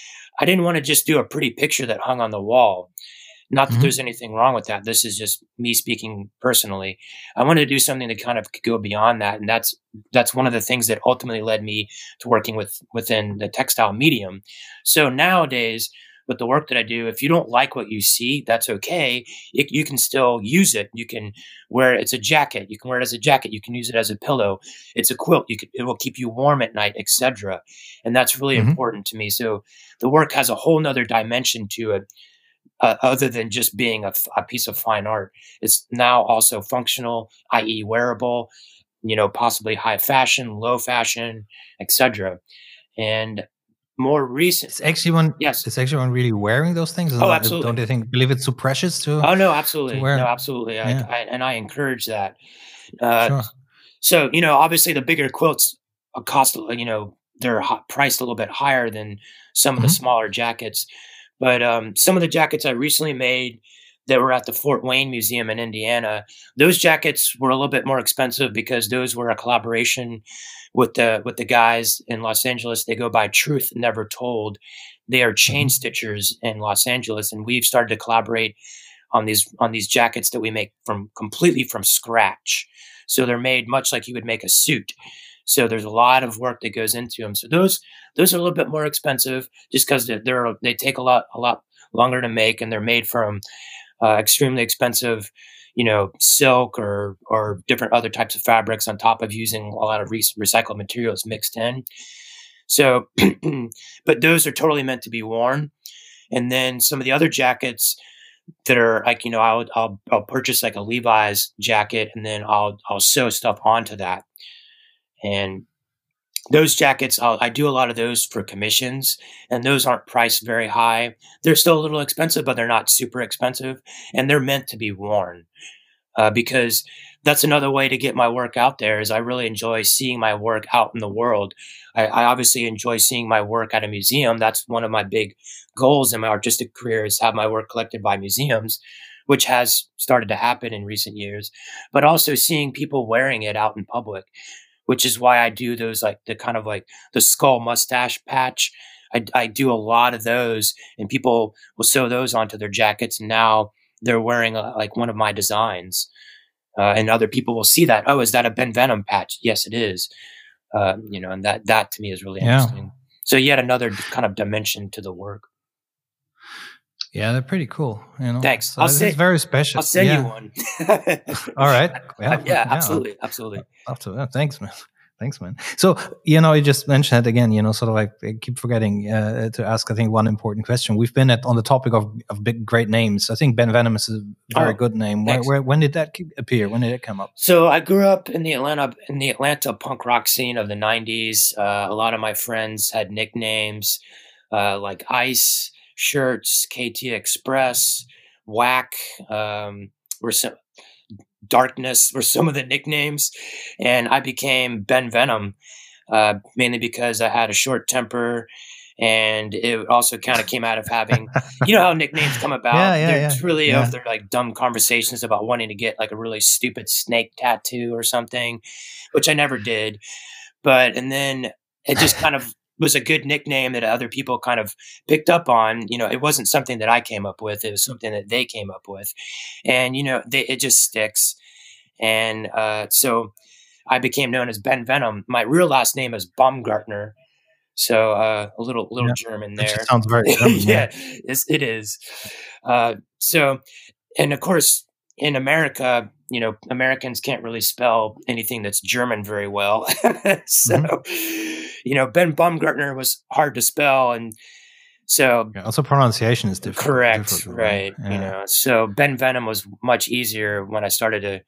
I didn't want to just do a pretty picture that hung on the wall. Not that Mhm. there's anything wrong with that. This is just me speaking personally. I wanted to do something that kind of could go beyond that, and that's that's one of the things that ultimately led me to working with within the textile medium. So nowadays, with the work that I do, if you don't like what you see, that's okay. It, you can still use it. You can wear it. It's a jacket. You can wear it as a jacket. You can use it as a pillow. It's a quilt. You can, it will keep you warm at night, et cetera. And that's really Mhm. important to me. So the work has a whole nother dimension to it, uh, other than just being a, f- a piece of fine art. It's now also functional, that is wearable, you know, possibly high fashion, low fashion, et cetera. And more recent, It's actually one. yes. It's actually one really wearing those things. Oh, Don't absolutely. you think? Believe it's too precious to Oh no, to absolutely. No, wear. absolutely. I, Yeah. I and I encourage that. Uh, Sure. so you know, obviously, the bigger quilts uh, cost, you know, they're hi- priced a little bit higher than some of the Mhm. smaller jackets. But um, some of the jackets I recently made that were at the Fort Wayne Museum in Indiana, those jackets were a little bit more expensive because those were a collaboration with the with the guys in Los Angeles. They go by Truth Never Told. They are chain Mhm. stitchers in Los Angeles, and we've started to collaborate on these on these jackets that we make from completely from scratch. So they're made much like you would make a suit. So there's a lot of work that goes into them. So those those are a little bit more expensive just because they're, they're they take a lot a lot longer to make, and they're made from uh, extremely expensive, you know, silk or or different other types of fabrics on top of using a lot of re- recycled materials mixed in. So, but those are totally meant to be worn. And then some of the other jackets that are like, you know, I'll I'll I'll purchase like a Levi's jacket, and then I'll I'll sew stuff onto that. And those jackets, I'll, I do a lot of those for commissions, and those aren't priced very high. They're still a little expensive, but they're not super expensive, and they're meant to be worn uh, because that's another way to get my work out there. Is I really enjoy seeing my work out in the world. I, I obviously enjoy seeing my work at a museum. That's one of my big goals in my artistic career, is have my work collected by museums, which has started to happen in recent years. But also seeing people wearing it out in public, which is why I do those, like the kind of like the skull mustache patch. I, I do a lot of those, and people will sew those onto their jackets. And now they're wearing a, like one of my designs. Uh, and other people will see that. Oh, is that a Ben Venom patch? Yes, it is. Uh, you know, and that that to me is really Yeah. interesting. So yet another d- kind of dimension to the work. Yeah, they're pretty cool. You know. Thanks. So I'll this is send very special. I'll send Yeah. you one. All right. Yeah. Uh, yeah, Yeah. absolutely, absolutely. Up to that. Thanks, man. Thanks, man. So, you know, you just mentioned it again, you know, sort of like I keep forgetting uh, to ask, I think, one important question. We've been at on the topic of, of big, great names. I think Ben Venom is a very Oh, good name. Where, thanks. where, when did that ke- appear? When did it come up? So I grew up in the Atlanta in the Atlanta punk rock scene of the nineties. Uh, a lot of my friends had nicknames uh, like Ice, Shirts, K T Express, Whack. Um, were some Darkness were some of the nicknames, and I became Ben Venom uh, mainly because I had a short temper. And it also kind of came out of having, you know, how nicknames come Yeah, about. yeah, They're yeah. it's really Yeah. of their like dumb conversations about wanting to get like a really stupid snake tattoo or something, which I never did. But and then it just kind of was a good nickname that other people kind of picked up on. You know, it wasn't something that I came up with; it was something that they came up with, and you know, they, it just sticks. And uh, so I became known as Ben Venom. My real last name is Baumgartner. So uh, a little little Yeah. German That just there. sounds very German. Yeah, Yeah. it's, it is. Uh, so, and of course, in America, you know, Americans can't really spell anything that's German very well. So, Mhm. you know, Ben Baumgartner was hard to spell, and so Yeah. Also, pronunciation is difficult. correct, difficult, right? You Yeah. know, so Ben Venom was much easier when I started to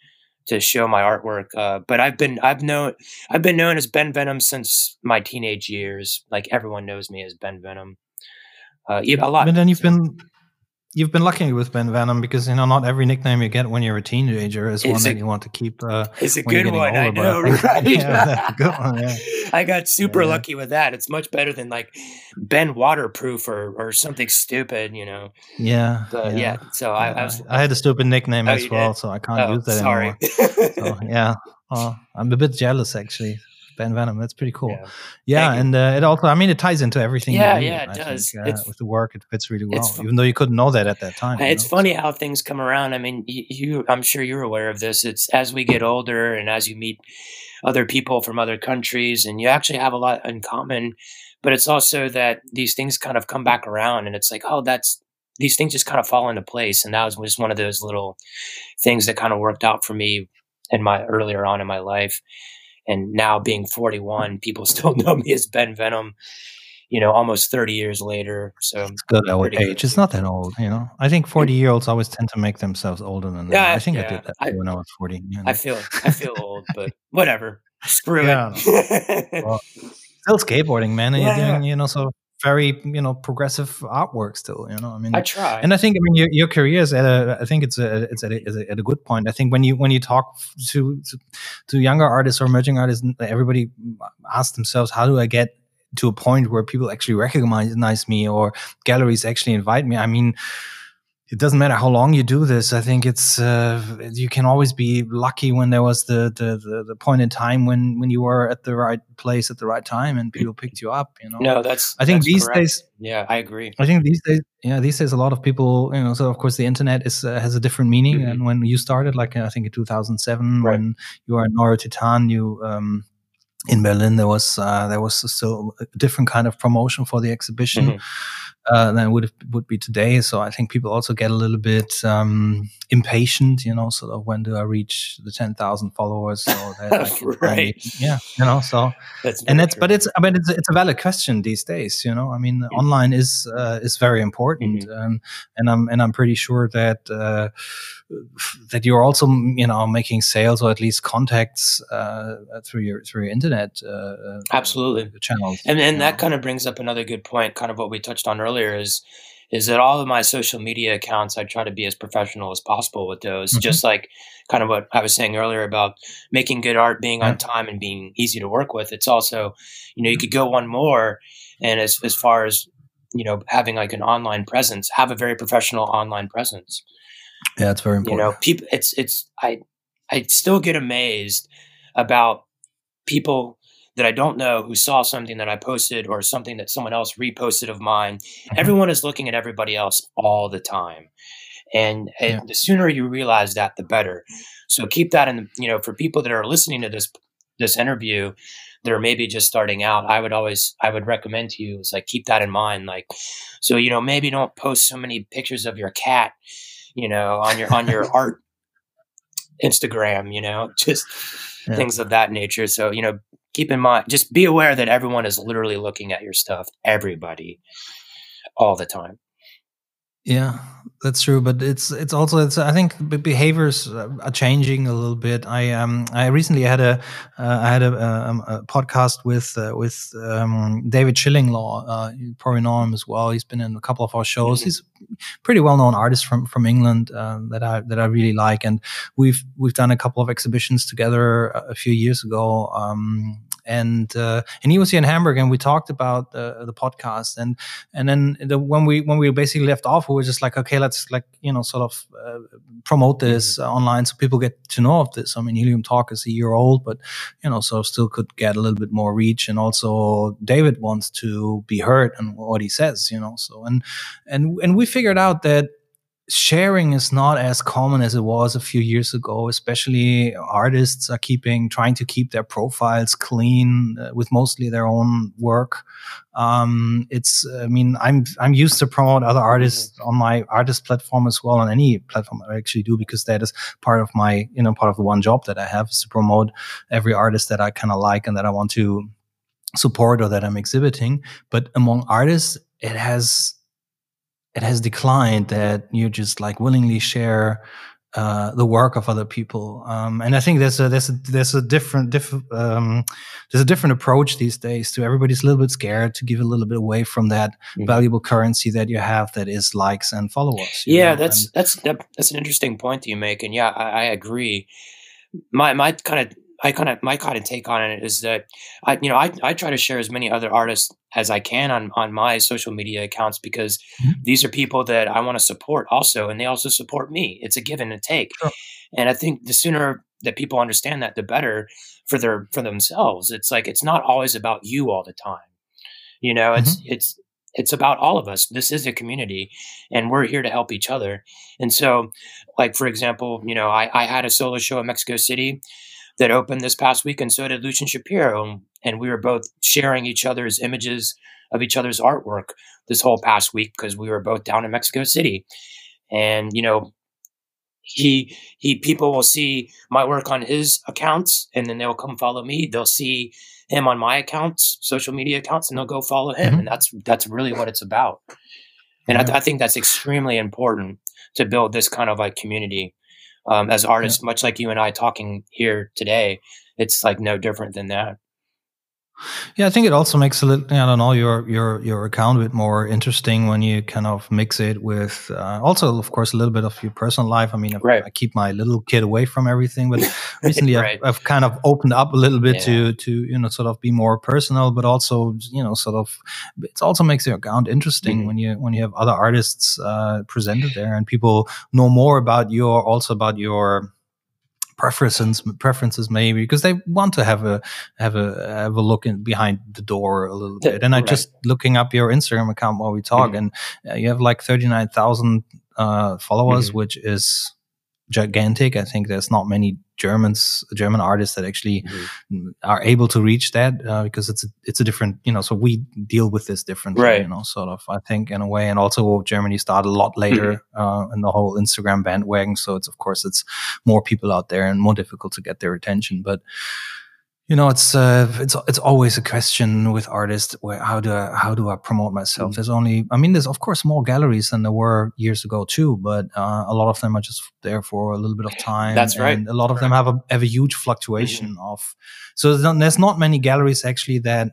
to show my artwork. Uh, but I've been I've known I've been known as Ben Venom since my teenage years. Like everyone knows me as Ben Venom. Uh, yeah, a lot. But then you've been you've been lucky with Ben Venom because you know not every nickname you get when you're a teenager is It's one a- that you want to keep. Uh, It's a when you're good getting one. I older, but know, think- right? Yeah, that's a good one. Yeah. I got super Yeah. lucky with that. It's much better than like Ben Waterproof or, or something stupid, you know. Yeah, But yeah, so I, I was. I had a stupid nickname Oh, as you well, did? so I can't Oh, use that sorry. anymore. So, yeah, uh, I'm a bit jealous actually. Ben Venom, that's pretty cool. Yeah. Yeah, Thank you. and uh, it also, I mean, it ties into everything. Yeah, you do, yeah, it I does. Think, uh, It's- with the work, it fits really well, it's fu- even though you couldn't know that at that time. you It's know? funny how things come around. I mean, you, you, I'm sure you're aware of this. It's as we get older and as you meet other people from other countries, and you actually have a lot in common. But it's also that these things kind of come back around, and it's like, oh, that's these things just kind of fall into place. And that was just one of those little things that kind of worked out for me in my earlier on in my life. And now being forty-one, people still know me as Ben Venom. You know, almost thirty years later. So It's good old pretty good. age. It's not that old, you know. I think forty-year-olds always tend to make themselves older than they Yeah, are. I think I yeah. did that I- when I was forty. You know? I feel I feel old, but whatever. Screw Yeah, it. Well, still skateboarding, man, and Yeah, you're yeah. doing, you know, so very, you know, progressive artwork still. You know, I mean, I try. and I think, I mean, your, your career is at a, I think it's a, it's at a, is a, at a good point. I think when you when you talk to, to to younger artists or emerging artists, everybody asks themselves, how do I get to a point where people actually recognize me or galleries actually invite me? I mean, it doesn't matter how long you do this. I think it's uh, you can always be lucky when there was the, the the the point in time when when you were at the right place at the right time and people picked you up. You know, No, that's I think that's these correct. days. Yeah, I agree. I think these days, yeah, these days a lot of people, you know, so of course the internet is uh, has a different meaning Mhm. than when you started, like I think in two thousand seven Right. when you were in Neurotitan, you um, in Berlin there was uh, there was still a different kind of promotion for the exhibition Mhm. uh, than would would be today. So I think people also get a little bit um, impatient, you know, sort of when do I reach the ten thousand followers? So that I can Right. finally- yeah, you know, so. That's And very that's, true. but it's, I mean, it's, it's a valid question these days. You know, I mean, online is uh, is very important, Mhm. um, and I'm and I'm pretty sure that uh, that you're also, you know, making sales or at least contacts uh, through your through your internet uh, Absolutely. channels. And and you that know. kind of brings up another good point, kind of what we touched on earlier is is that all of my social media accounts, I try to be as professional as possible with those. Mhm. Just like kind of what I was saying earlier about making good art, being on Yeah. time and being easy to work with. It's also, you know, you could go one more and as as far as, you know, having like an online presence, have a very professional online presence. Yeah, it's very You important. know, people it's it's I I still get amazed about people that I don't know who saw something that I posted or something that someone else reposted of mine. Mhm. Everyone is looking at everybody else all the time. And, and Yeah. the sooner you realize that, the better. So keep that in, you know, for people that are listening to this, this interview that are maybe just starting out, I would always, I would recommend to you is like, keep that in mind. Like, so, you know, maybe don't post so many pictures of your cat, you know, on your, on your art Instagram, you know, just Yeah. things of that nature. So, you know, keep in mind, just be aware that everyone is literally looking at your stuff, everybody, all the time. Yeah, that's true, but it's it's also it's I think the behaviors uh, are changing a little bit. I um I recently had a uh, I had a, um, a podcast with uh, with um, David Schillinglaw. Uh, you probably know him as well. He's been in a couple of our shows. Mhm. He's a pretty well known artist from from England uh, that I that I really like, and we've we've done a couple of exhibitions together a, a few years ago. Um, and uh, and he was here in Hamburg, and we talked about uh, the podcast, and and then the, when we when we basically left off, we were just like, okay, let's like you know sort of uh, promote this uh, online so people get to know of this. I mean, Helium Talk is a year old, but you know, so still could get a little bit more reach, and also David wants to be heard and what he says, you know. So and and and we figured out that sharing is not as common as it was a few years ago. Especially artists are keeping trying to keep their profiles clean uh, with mostly their own work. Um, it's I mean I'm I'm used to promote other artists on my artist platform as well, on any platform I actually do, because that is part of my you know part of the one job that I have is to promote every artist that I kind of like and that I want to support or that I'm exhibiting. But among artists, it has it has declined that you just like willingly share uh, the work of other people. Um, and I think there's a there's a there's a different diff, um, there's a different approach these days to everybody's a little bit scared to give a little bit away from that mm-hmm. valuable currency that you have, that is likes and followers. Yeah, know? that's and, that's that, that's an interesting point that you make, and yeah, I, I agree. My my kind of I kind of my kind of take on it is that I you know I I try to share as many other artists as I can on on my social media accounts, because mm-hmm. these are people that I want to support also, and they also support me. It's a give and a take. Sure. And I think the sooner that people understand that, the better for their for themselves. It's like it's not always about you all the time. You know, it's mm-hmm. it's it's about all of us. This is a community, and we're here to help each other. And so, like for example, you know, I, I had a solo show in Mexico City that opened this past week, and so did Lucien Shapiro, and, and we were both sharing each other's images of each other's artwork this whole past week because we were both down in Mexico City. And you know, he he people will see my work on his accounts, and then they'll come follow me. They'll see him on my accounts, social media accounts, and they'll go follow him. Mm-hmm. And that's that's really what it's about. And yeah. I, th- I think that's extremely important to build this kind of like community. Um, as artists, yeah. much like you and I talking here today, it's like no different than that. Yeah, I think it also makes a little, I don't know, your your your account a bit more interesting when you kind of mix it with uh, also, of course, a little bit of your personal life. I mean, right. I keep my little kid away from everything, but recently right. I've, I've kind of opened up a little bit yeah. to to you know sort of be more personal, but also you know sort of it also makes your account interesting mm-hmm. when you when you have other artists uh, presented there and people know more about your also about your. preferences preferences maybe because they want to have a have a have a look in behind the door a little bit. And I right. just looking up your Instagram account while we talk, mm-hmm. and uh, you have like thirty-nine thousand uh followers, mm-hmm. which is gigantic. I think there's not many Germans German artists that actually mm-hmm. are able to reach that uh, because it's a, it's a different, you know, so we deal with this differently, right. you know, sort of, I think, in a way. And also Germany started a lot later mm-hmm. uh, in the whole Instagram bandwagon. So it's, of course, it's more people out there and more difficult to get their attention. But you know, it's uh, it's it's always a question with artists. Where how do I, how do I promote myself? Mm-hmm. There's only, I mean, there's of course more galleries than there were years ago too, but uh, a lot of them are just there for a little bit of time. That's right. And a lot of them have a have a huge fluctuation mm-hmm. of. So there's not, there's not many galleries actually that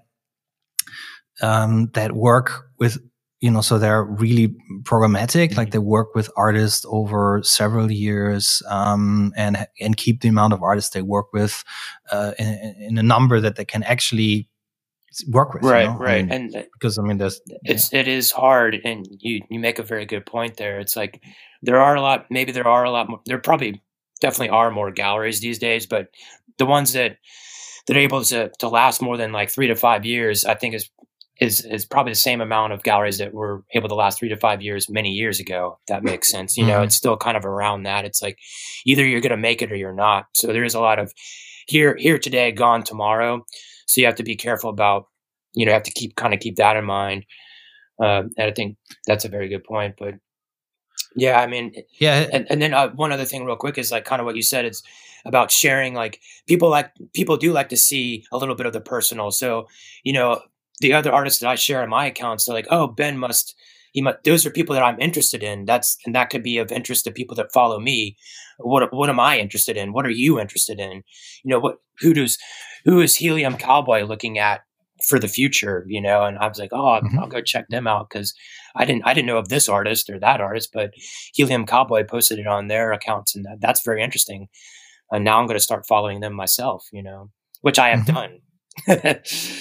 um, that work with. You know, so they're really programmatic, mm-hmm. like they work with artists over several years, um, and, and keep the amount of artists they work with, uh, in, in a number that they can actually work with. Right, you know? right. I mean, and because I mean, there's, it's, yeah. it is hard, and you, you make a very good point there. It's like, there are a lot, maybe there are a lot more, there probably definitely are more galleries these days, but the ones that, that are able to, to last more than like three to five years, I think is, is is probably the same amount of galleries that were able to last three to five years many years ago. If that makes sense. You mm-hmm. know, it's still kind of around that. It's like either you're going to make it or you're not. So there is a lot of here, here today, gone tomorrow. So you have to be careful about, you know, have to keep kind of keep that in mind. Uh, and I think that's a very good point. But yeah, I mean, yeah. And, and then uh, one other thing real quick is like kind of what you said. It's about sharing, like people like people do like to see a little bit of the personal. So, you know, the other artists that I share on my accounts, they're like, oh, Ben must, he must, those are people that I'm interested in. That's, and that could be of interest to people that follow me. What, what am I interested in? What are you interested in? You know, what, who does, who is Helium Cowboy looking at for the future? You know? And I was like, oh, I'll, mm-hmm. I'll go check them out. Cause I didn't, I didn't know of this artist or that artist, but Helium Cowboy posted it on their accounts, and that, that's very interesting. And now I'm going to start following them myself, you know, which I have mm-hmm. done.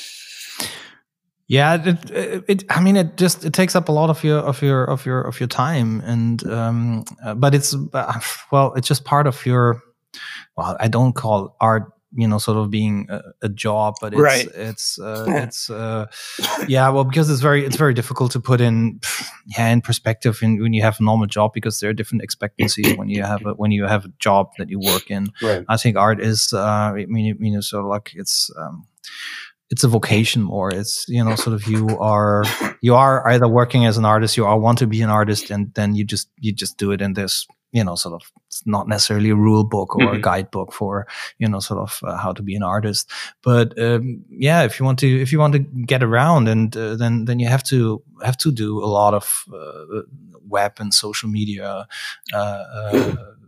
Yeah, it, it, it. I mean, it just it takes up a lot of your of your of your of your time, and um, uh, but it's uh, well, it's just part of your. Well, I don't call art, you know, sort of being a, a job, but it's right. it's uh, it's uh, yeah, well, because it's very it's very difficult to put in yeah in perspective in, when you have a normal job, because there are different expectancies when you have a when you have a job that you work in. Right. I think art is. Uh, I mean, you know, sort of like it's. Um, It's a vocation more. It's, you know, sort of you are, you are either working as an artist, you are want to be an artist, and then you just, you just do it in this, you know, sort of, it's not necessarily a rule book or mm-hmm. a guidebook for, you know, sort of uh, how to be an artist. But, um, yeah, if you want to, if you want to get around, and uh, then, then you have to, have to do a lot of uh, web and social media, uh, uh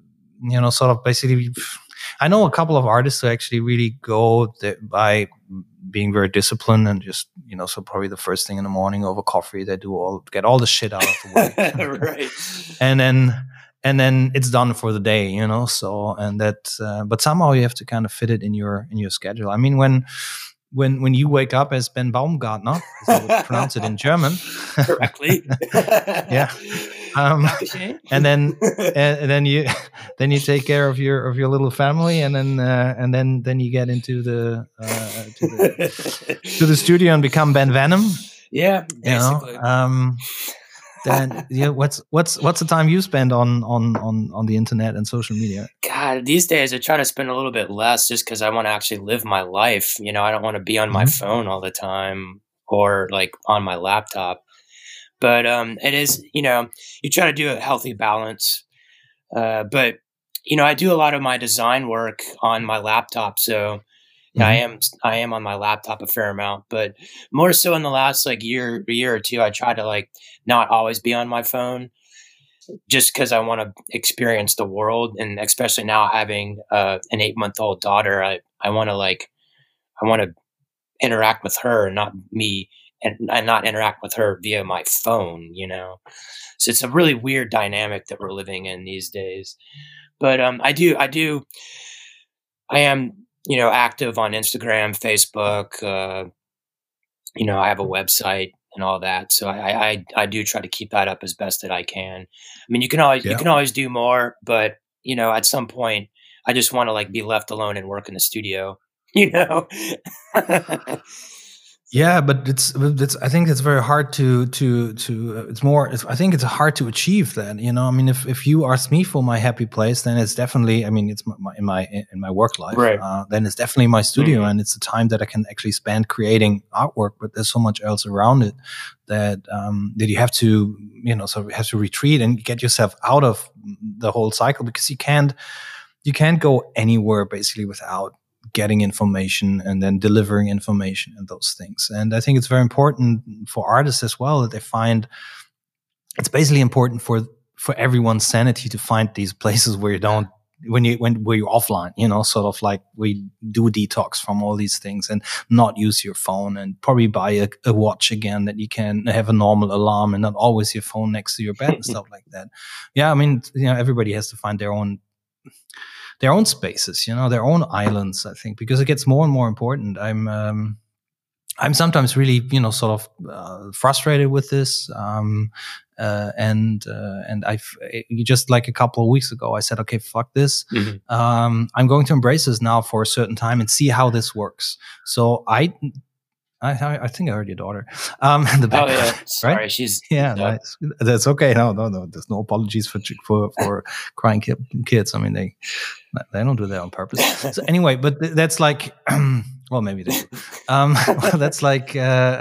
you know, sort of basically, I know a couple of artists who actually really go by being very disciplined and just, you know, so probably the first thing in the morning over coffee, they do all, get all the shit out of the way. Right. And then, and then it's done for the day, you know, so, and that, uh, but somehow you have to kind of fit it in your, in your schedule. I mean, when, when, when you wake up as Ben Baumgartner, as I would pronounce it in German. Correctly. Yeah. Um, and then, and then you, then you take care of your of your little family, and then uh, and then then you get into the, uh, to the to the studio and become Ben Venom. Yeah, basically. You know? Um, then yeah, what's what's what's the time you spend on on on on the internet and social media? God, these days I try to spend a little bit less, just because I want to actually live my life. You know, I don't want to be on my mm-hmm. phone all the time or like on my laptop. But um, it is, you know, you try to do a healthy balance. Uh, but, you know, I do a lot of my design work on my laptop. So yeah, mm-hmm. I am I am on my laptop a fair amount. But more so in the last like year, year or two, I try to like not always be on my phone, just because I want to experience the world. And especially now having uh, an eight month old daughter, I, I want to like I want to interact with her, not me. And, and not interact with her via my phone, you know? So it's a really weird dynamic that we're living in these days. But um, I do, I do, I am, you know, active on Instagram, Facebook, uh, you know, I have a website and all that. So I, I, I do try to keep that up as best that I can. I mean, you can always, yeah. you can always do more, but, you know, at some point, I just want to like be left alone and work in the studio, you know? Yeah, but it's it's. I think it's very hard to to to. Uh, it's more. It's, I think it's hard to achieve that. You know, I mean, if, if you ask me for my happy place, then it's definitely. I mean, it's my, my in my in my work life. Right. Uh, then it's definitely my studio, mm-hmm. and it's the time that I can actually spend creating artwork. But there's so much else around it that um, that you have to, you know, so you have to retreat and get yourself out of the whole cycle, because you can't you can't go anywhere basically without getting information and then delivering information and those things. And I think it's very important for artists as well that they find, it's basically important for, for everyone's sanity to find these places where you don't, when you, when, where you're offline, you know, sort of like we do detox from all these things and not use your phone, and probably buy a, a watch again that you can have a normal alarm and not always your phone next to your bed and stuff like that. Yeah. I mean, you know, everybody has to find their own, their own spaces, you know, their own islands, I think, because it gets more and more important. I'm, um, I'm sometimes really, you know, sort of uh, frustrated with this. Um, uh, and, uh, and I've just like a couple of weeks ago, I said, okay, fuck this. Mm-hmm. Um, I'm going to embrace this now for a certain time and see how this works. So I, I, I think I heard your daughter. Um, in the back, oh yeah, sorry, right? she's yeah, nice. That's okay. No, no, no. There's no apologies for for for crying ki- kids. I mean, they they don't do that on purpose. So anyway, but th- that's like, well, maybe they do. Um, that's like, uh,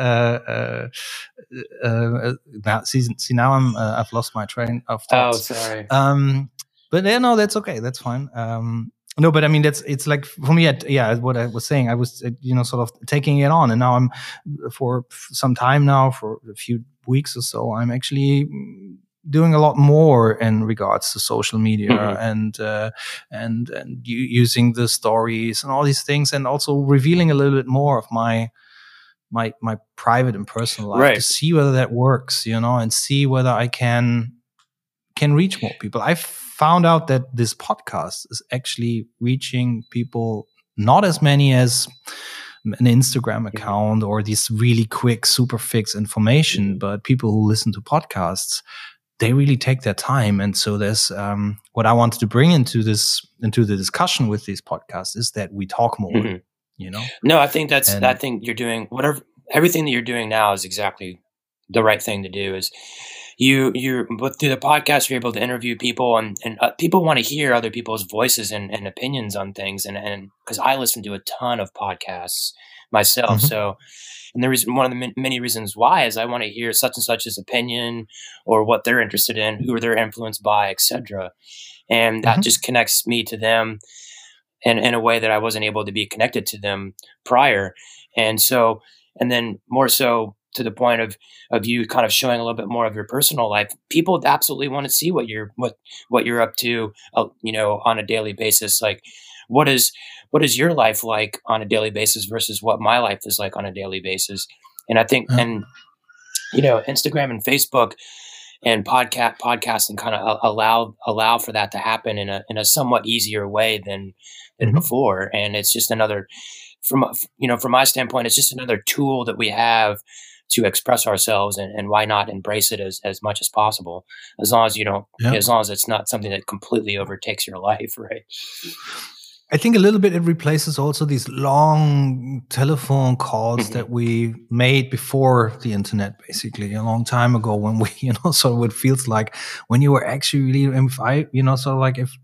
uh, uh, uh, now see, see now I'm uh, I've lost my train of thoughts. Oh, sorry. Um, but yeah, no, that's okay. That's fine. Um. No, but I mean, that's, it's like for me, yeah, what I was saying, I was, you know, sort of taking it on, and now I'm for some time now, for a few weeks or so, I'm actually doing a lot more in regards to social media mm-hmm. and, uh, and, and u- using the stories and all these things, and also revealing a little bit more of my, my, my private and personal life right. to see whether that works, you know, and see whether I can, can reach more people. I've found out that this podcast is actually reaching people, not as many as an Instagram account or these really quick, super fix information, mm-hmm. but people who listen to podcasts, they really take their time. And so there's um, what I wanted to bring into this, into the discussion with these podcasts is that we talk more, mm-hmm. you know? No, I think that's, and, I think you're doing whatever, everything that you're doing now is exactly the right thing to do. Is You, you, but through the podcast, you're able to interview people, and, and uh, people want to hear other people's voices and, and opinions on things. And, and cause I listen to a ton of podcasts myself. Mm-hmm. So, and the reason, one of the m- many reasons why is I want to hear such and such's opinion or what they're interested in, who they're influenced by, et cetera. And that mm-hmm. just connects me to them in, in a way that I wasn't able to be connected to them prior. And so, and then more so, to the point of of you kind of showing a little bit more of your personal life, people absolutely want to see what you're what what you're up to, uh, you know, on a daily basis. Like, what is what is your life like on a daily basis versus what my life is like on a daily basis? And I think, Yeah. and you know, Instagram and Facebook and podcast podcasting kind of allow allow for that to happen in a in a somewhat easier way than than Mhm. before. And it's just another, from a- you know, from my standpoint, it's just another tool that we have to express ourselves, and, and why not embrace it as, as much as possible, as long as you don't, Yeah. as long as it's not something that completely overtakes your life, right? I think a little bit it replaces also these long telephone calls Mhm. that we made before the internet, basically a long time ago, when we, you know, so it feels like when you were actually really, if I, you know, so like if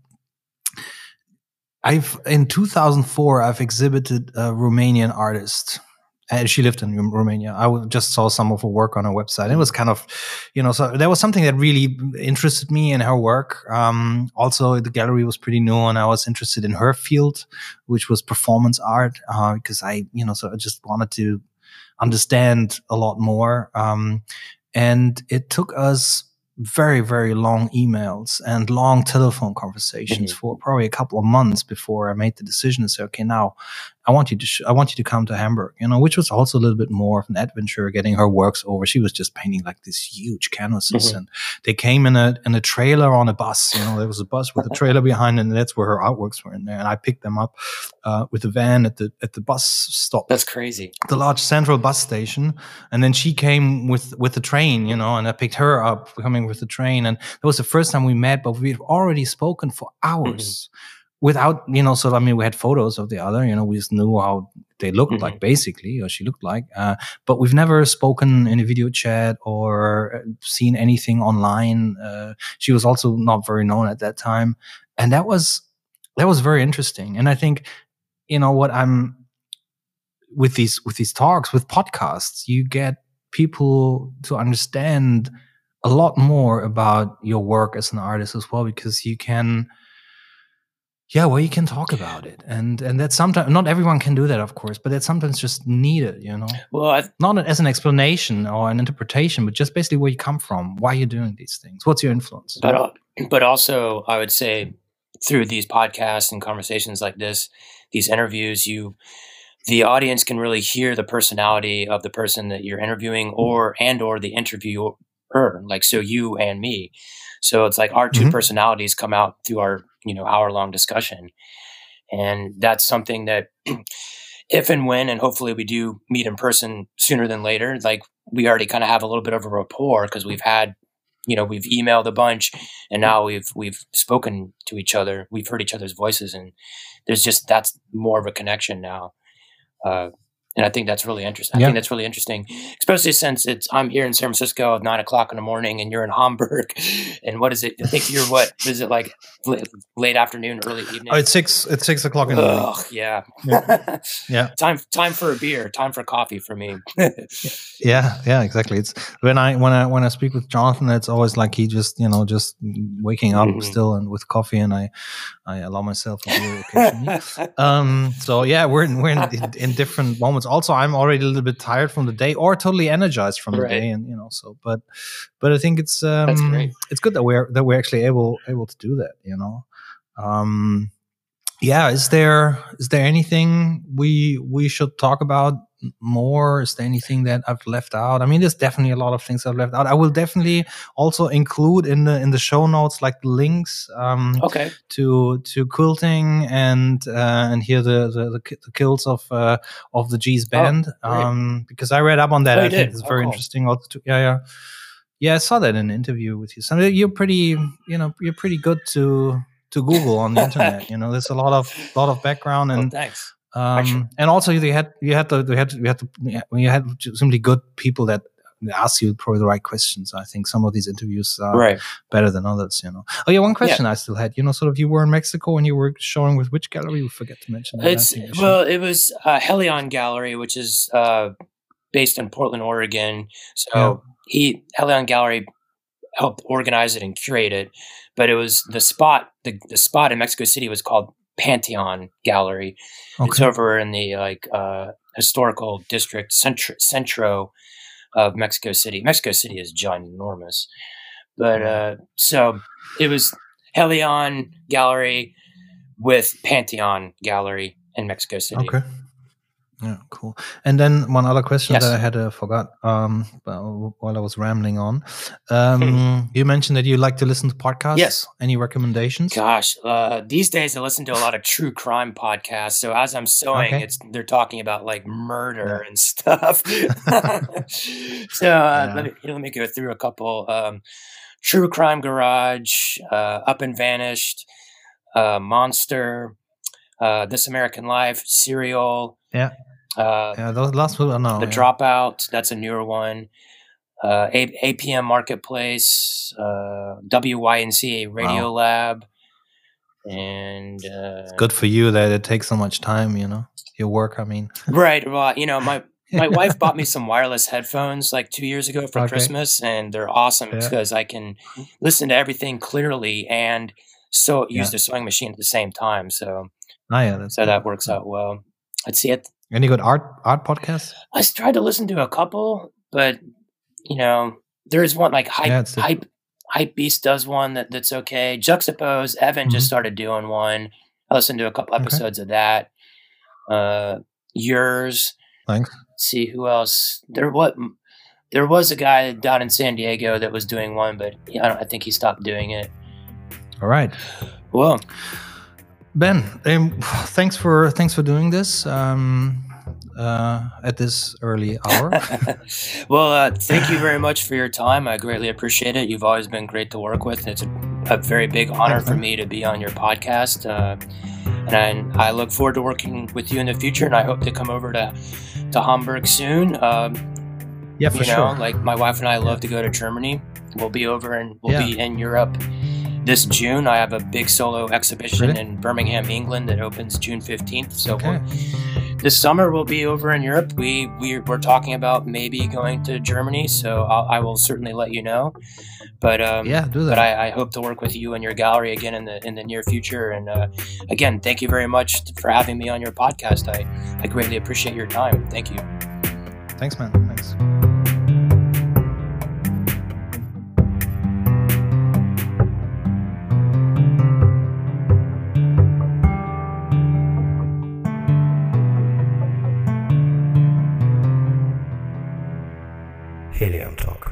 I've, in two thousand four, I've exhibited a Romanian artist. And she lived in Rom- Romania. I w- just saw some of her work on her website. It was kind of, you know, so there was something that really interested me in her work. Um, also, the gallery was pretty new, and I was interested in her field, which was performance art, uh, because I, you know, so I just wanted to understand a lot more. Um, and it took us very, very long emails and long telephone conversations Mhm. for probably a couple of months before I made the decision to say, okay, now I want you to, sh- I want you to come to Hamburg, you know, which was also a little bit more of an adventure, getting her works over. She was just painting like these huge canvases, Mhm. and they came in a, in a trailer on a bus, you know, there was a bus with a trailer behind, and that's where her artworks were in there. And I picked them up, uh, with a van at the, at the bus stop. That's crazy. The large central bus station, and then she came with with the train, you know, and I picked her up coming with the train, and that was the first time we met, but we've already spoken for hours without, you know, so I mean, we had photos of the other, you know, we just knew how they looked Mhm. like, basically, or she looked like, uh, but we've never spoken in a video chat or seen anything online. Uh, she was also not very known at that time, and that was that was very interesting. And I think, you know, what I'm with these with these talks, with podcasts, you get people to understand a lot more about your work as an artist as well, because you can, yeah, well, you can talk about it, and and that's sometimes, not everyone can do that, of course, but it's sometimes just needed, you know, Well, I, not as an explanation or an interpretation, but just basically where you come from, why you're doing these things, what's your influence. but al- but also, I would say through these podcasts and conversations like this, these interviews, you the audience can really hear the personality of the person that you're interviewing, or and or the interviewer, like, so you and me. So it's like our two Mhm. personalities come out through our, you know, hour long discussion, and that's something that if and when, and hopefully we do meet in person sooner than later, like, we already kind of have a little bit of a rapport, because we've had, you know, we've emailed a bunch, and now we've we've spoken to each other, we've heard each other's voices, and there's just, that's more of a connection now. Uh, and I think that's really interesting. I Yeah. think that's really interesting, especially since it's I'm here in San Francisco at nine o'clock in the morning, and you're in Hamburg. And what is it? I think you're what is it like late, late afternoon, early evening? Oh, it's six. It's six o'clock in the morning. Ugh, yeah. Yeah. Yeah. time time for a beer. Time for coffee for me. Yeah, yeah, exactly. It's when I when I when I speak with Jonathan, it's always like he just, you know, just waking up Mhm. still and with coffee, and I I allow myself a beer occasionally. um, so yeah, we're in, we're in, in different moments. Also, I'm already a little bit tired from the day, or totally energized from the Right. day, and you know, so but but I think it's um That's great. it's good that we're that we're actually able able to do that. You know. Um, yeah, is there is there anything we we should talk about more? Is there anything that I've left out? I mean, there's definitely a lot of things I've left out. I will definitely also include in the in the show notes, like, the links um, Okay. to to quilting and uh, and here the the, the, ki- the kills of uh, of the G's band, Oh, great. um, because I read up on that. Oh, you I think did? it's Oh, very cool. interesting. Also, to, yeah, yeah, yeah. I saw that in an interview with you. So you're pretty, you know, you're pretty good to to Google on the internet. You know, there's a lot of lot of background, Well, and thanks. um, and also you had you had the you had you had the, you had simply good people that ask you probably the right questions. I think some of these interviews are Right. better than others. You know. Oh yeah, one question I still had. You know, sort of, you were in Mexico and you were showing with which gallery? We forget to mention that. I It's think we should. well, it was uh, Helion Gallery, which is uh, based in Portland, Oregon. So Yeah. he Helion Gallery helped organize it and curate it, but it was the spot. The, the spot in Mexico City was called Pantheon Gallery. It's Okay. over in the like uh, historical district, Centro, Centro of Mexico City. Mexico City is ginormous. But uh, so it was Helion Gallery with Pantheon Gallery in Mexico City. Okay. Yeah, cool. And then one other question Yes. that I had uh, forgot um, while I was rambling on. Um, you mentioned that you like to listen to podcasts. Yes. Any recommendations? Gosh, uh, these days I listen to a lot of true crime podcasts. So as I'm sewing, Okay. it's they're talking about like murder and stuff. so uh, Yeah. let me let me go through a couple. Um, True Crime Garage, uh, Up and Vanished, uh, Monster, uh, This American Life, Serial. Yeah. Uh, Yeah, those last one, no. The yeah. Dropout, that's a newer one. Uh, A- APM Marketplace, uh, W Y N C A Radio Wow. Lab, and uh, It's good for you that it takes so much time, you know, your work, I mean. right. Well, you know, my my wife bought me some wireless headphones like two years ago for Okay. Christmas, and they're awesome Yeah. because I can listen to everything clearly and so use Yeah. the sewing machine at the same time. So Ah, yeah, that's so good. that works out well. Let's see it. Any good art art podcasts? I s- tried to listen to a couple, but you know, there is one like hype Yeah, it's hype hype beast does one that, that's okay. Juxtapose, Evan just Mhm. started doing one. I listened to a couple Okay. episodes of that. Uh, yours. Thanks. Let's see who else. There what there was a guy down in San Diego that was doing one, but I, don't, I think he stopped doing it. All right. Well, Ben, um, thanks for thanks for doing this um, uh, at this early hour. well, uh, thank you very much for your time. I greatly appreciate it. You've always been great to work with. It's a, a very big honor Thanks, for man. me to be on your podcast. Uh, and I, I look forward to working with you in the future. And I hope to come over to, to Hamburg soon. Um, Yeah, for you know, sure. like my wife and I love to go to Germany. We'll be over and we'll Yeah. be in Europe this June. I have a big solo exhibition Really? in Birmingham, England that opens June fifteenth. So Okay. we'll, this summer we'll be over in Europe. We, we we're talking about maybe going to Germany. So I'll, I will certainly let you know. But um, Yeah, do that. but I, I hope to work with you and your gallery again in the in the near future. And uh, again, thank you very much for having me on your podcast. I, I greatly appreciate your time. Thank you. Thanks, man. Thanks. Helium Talk.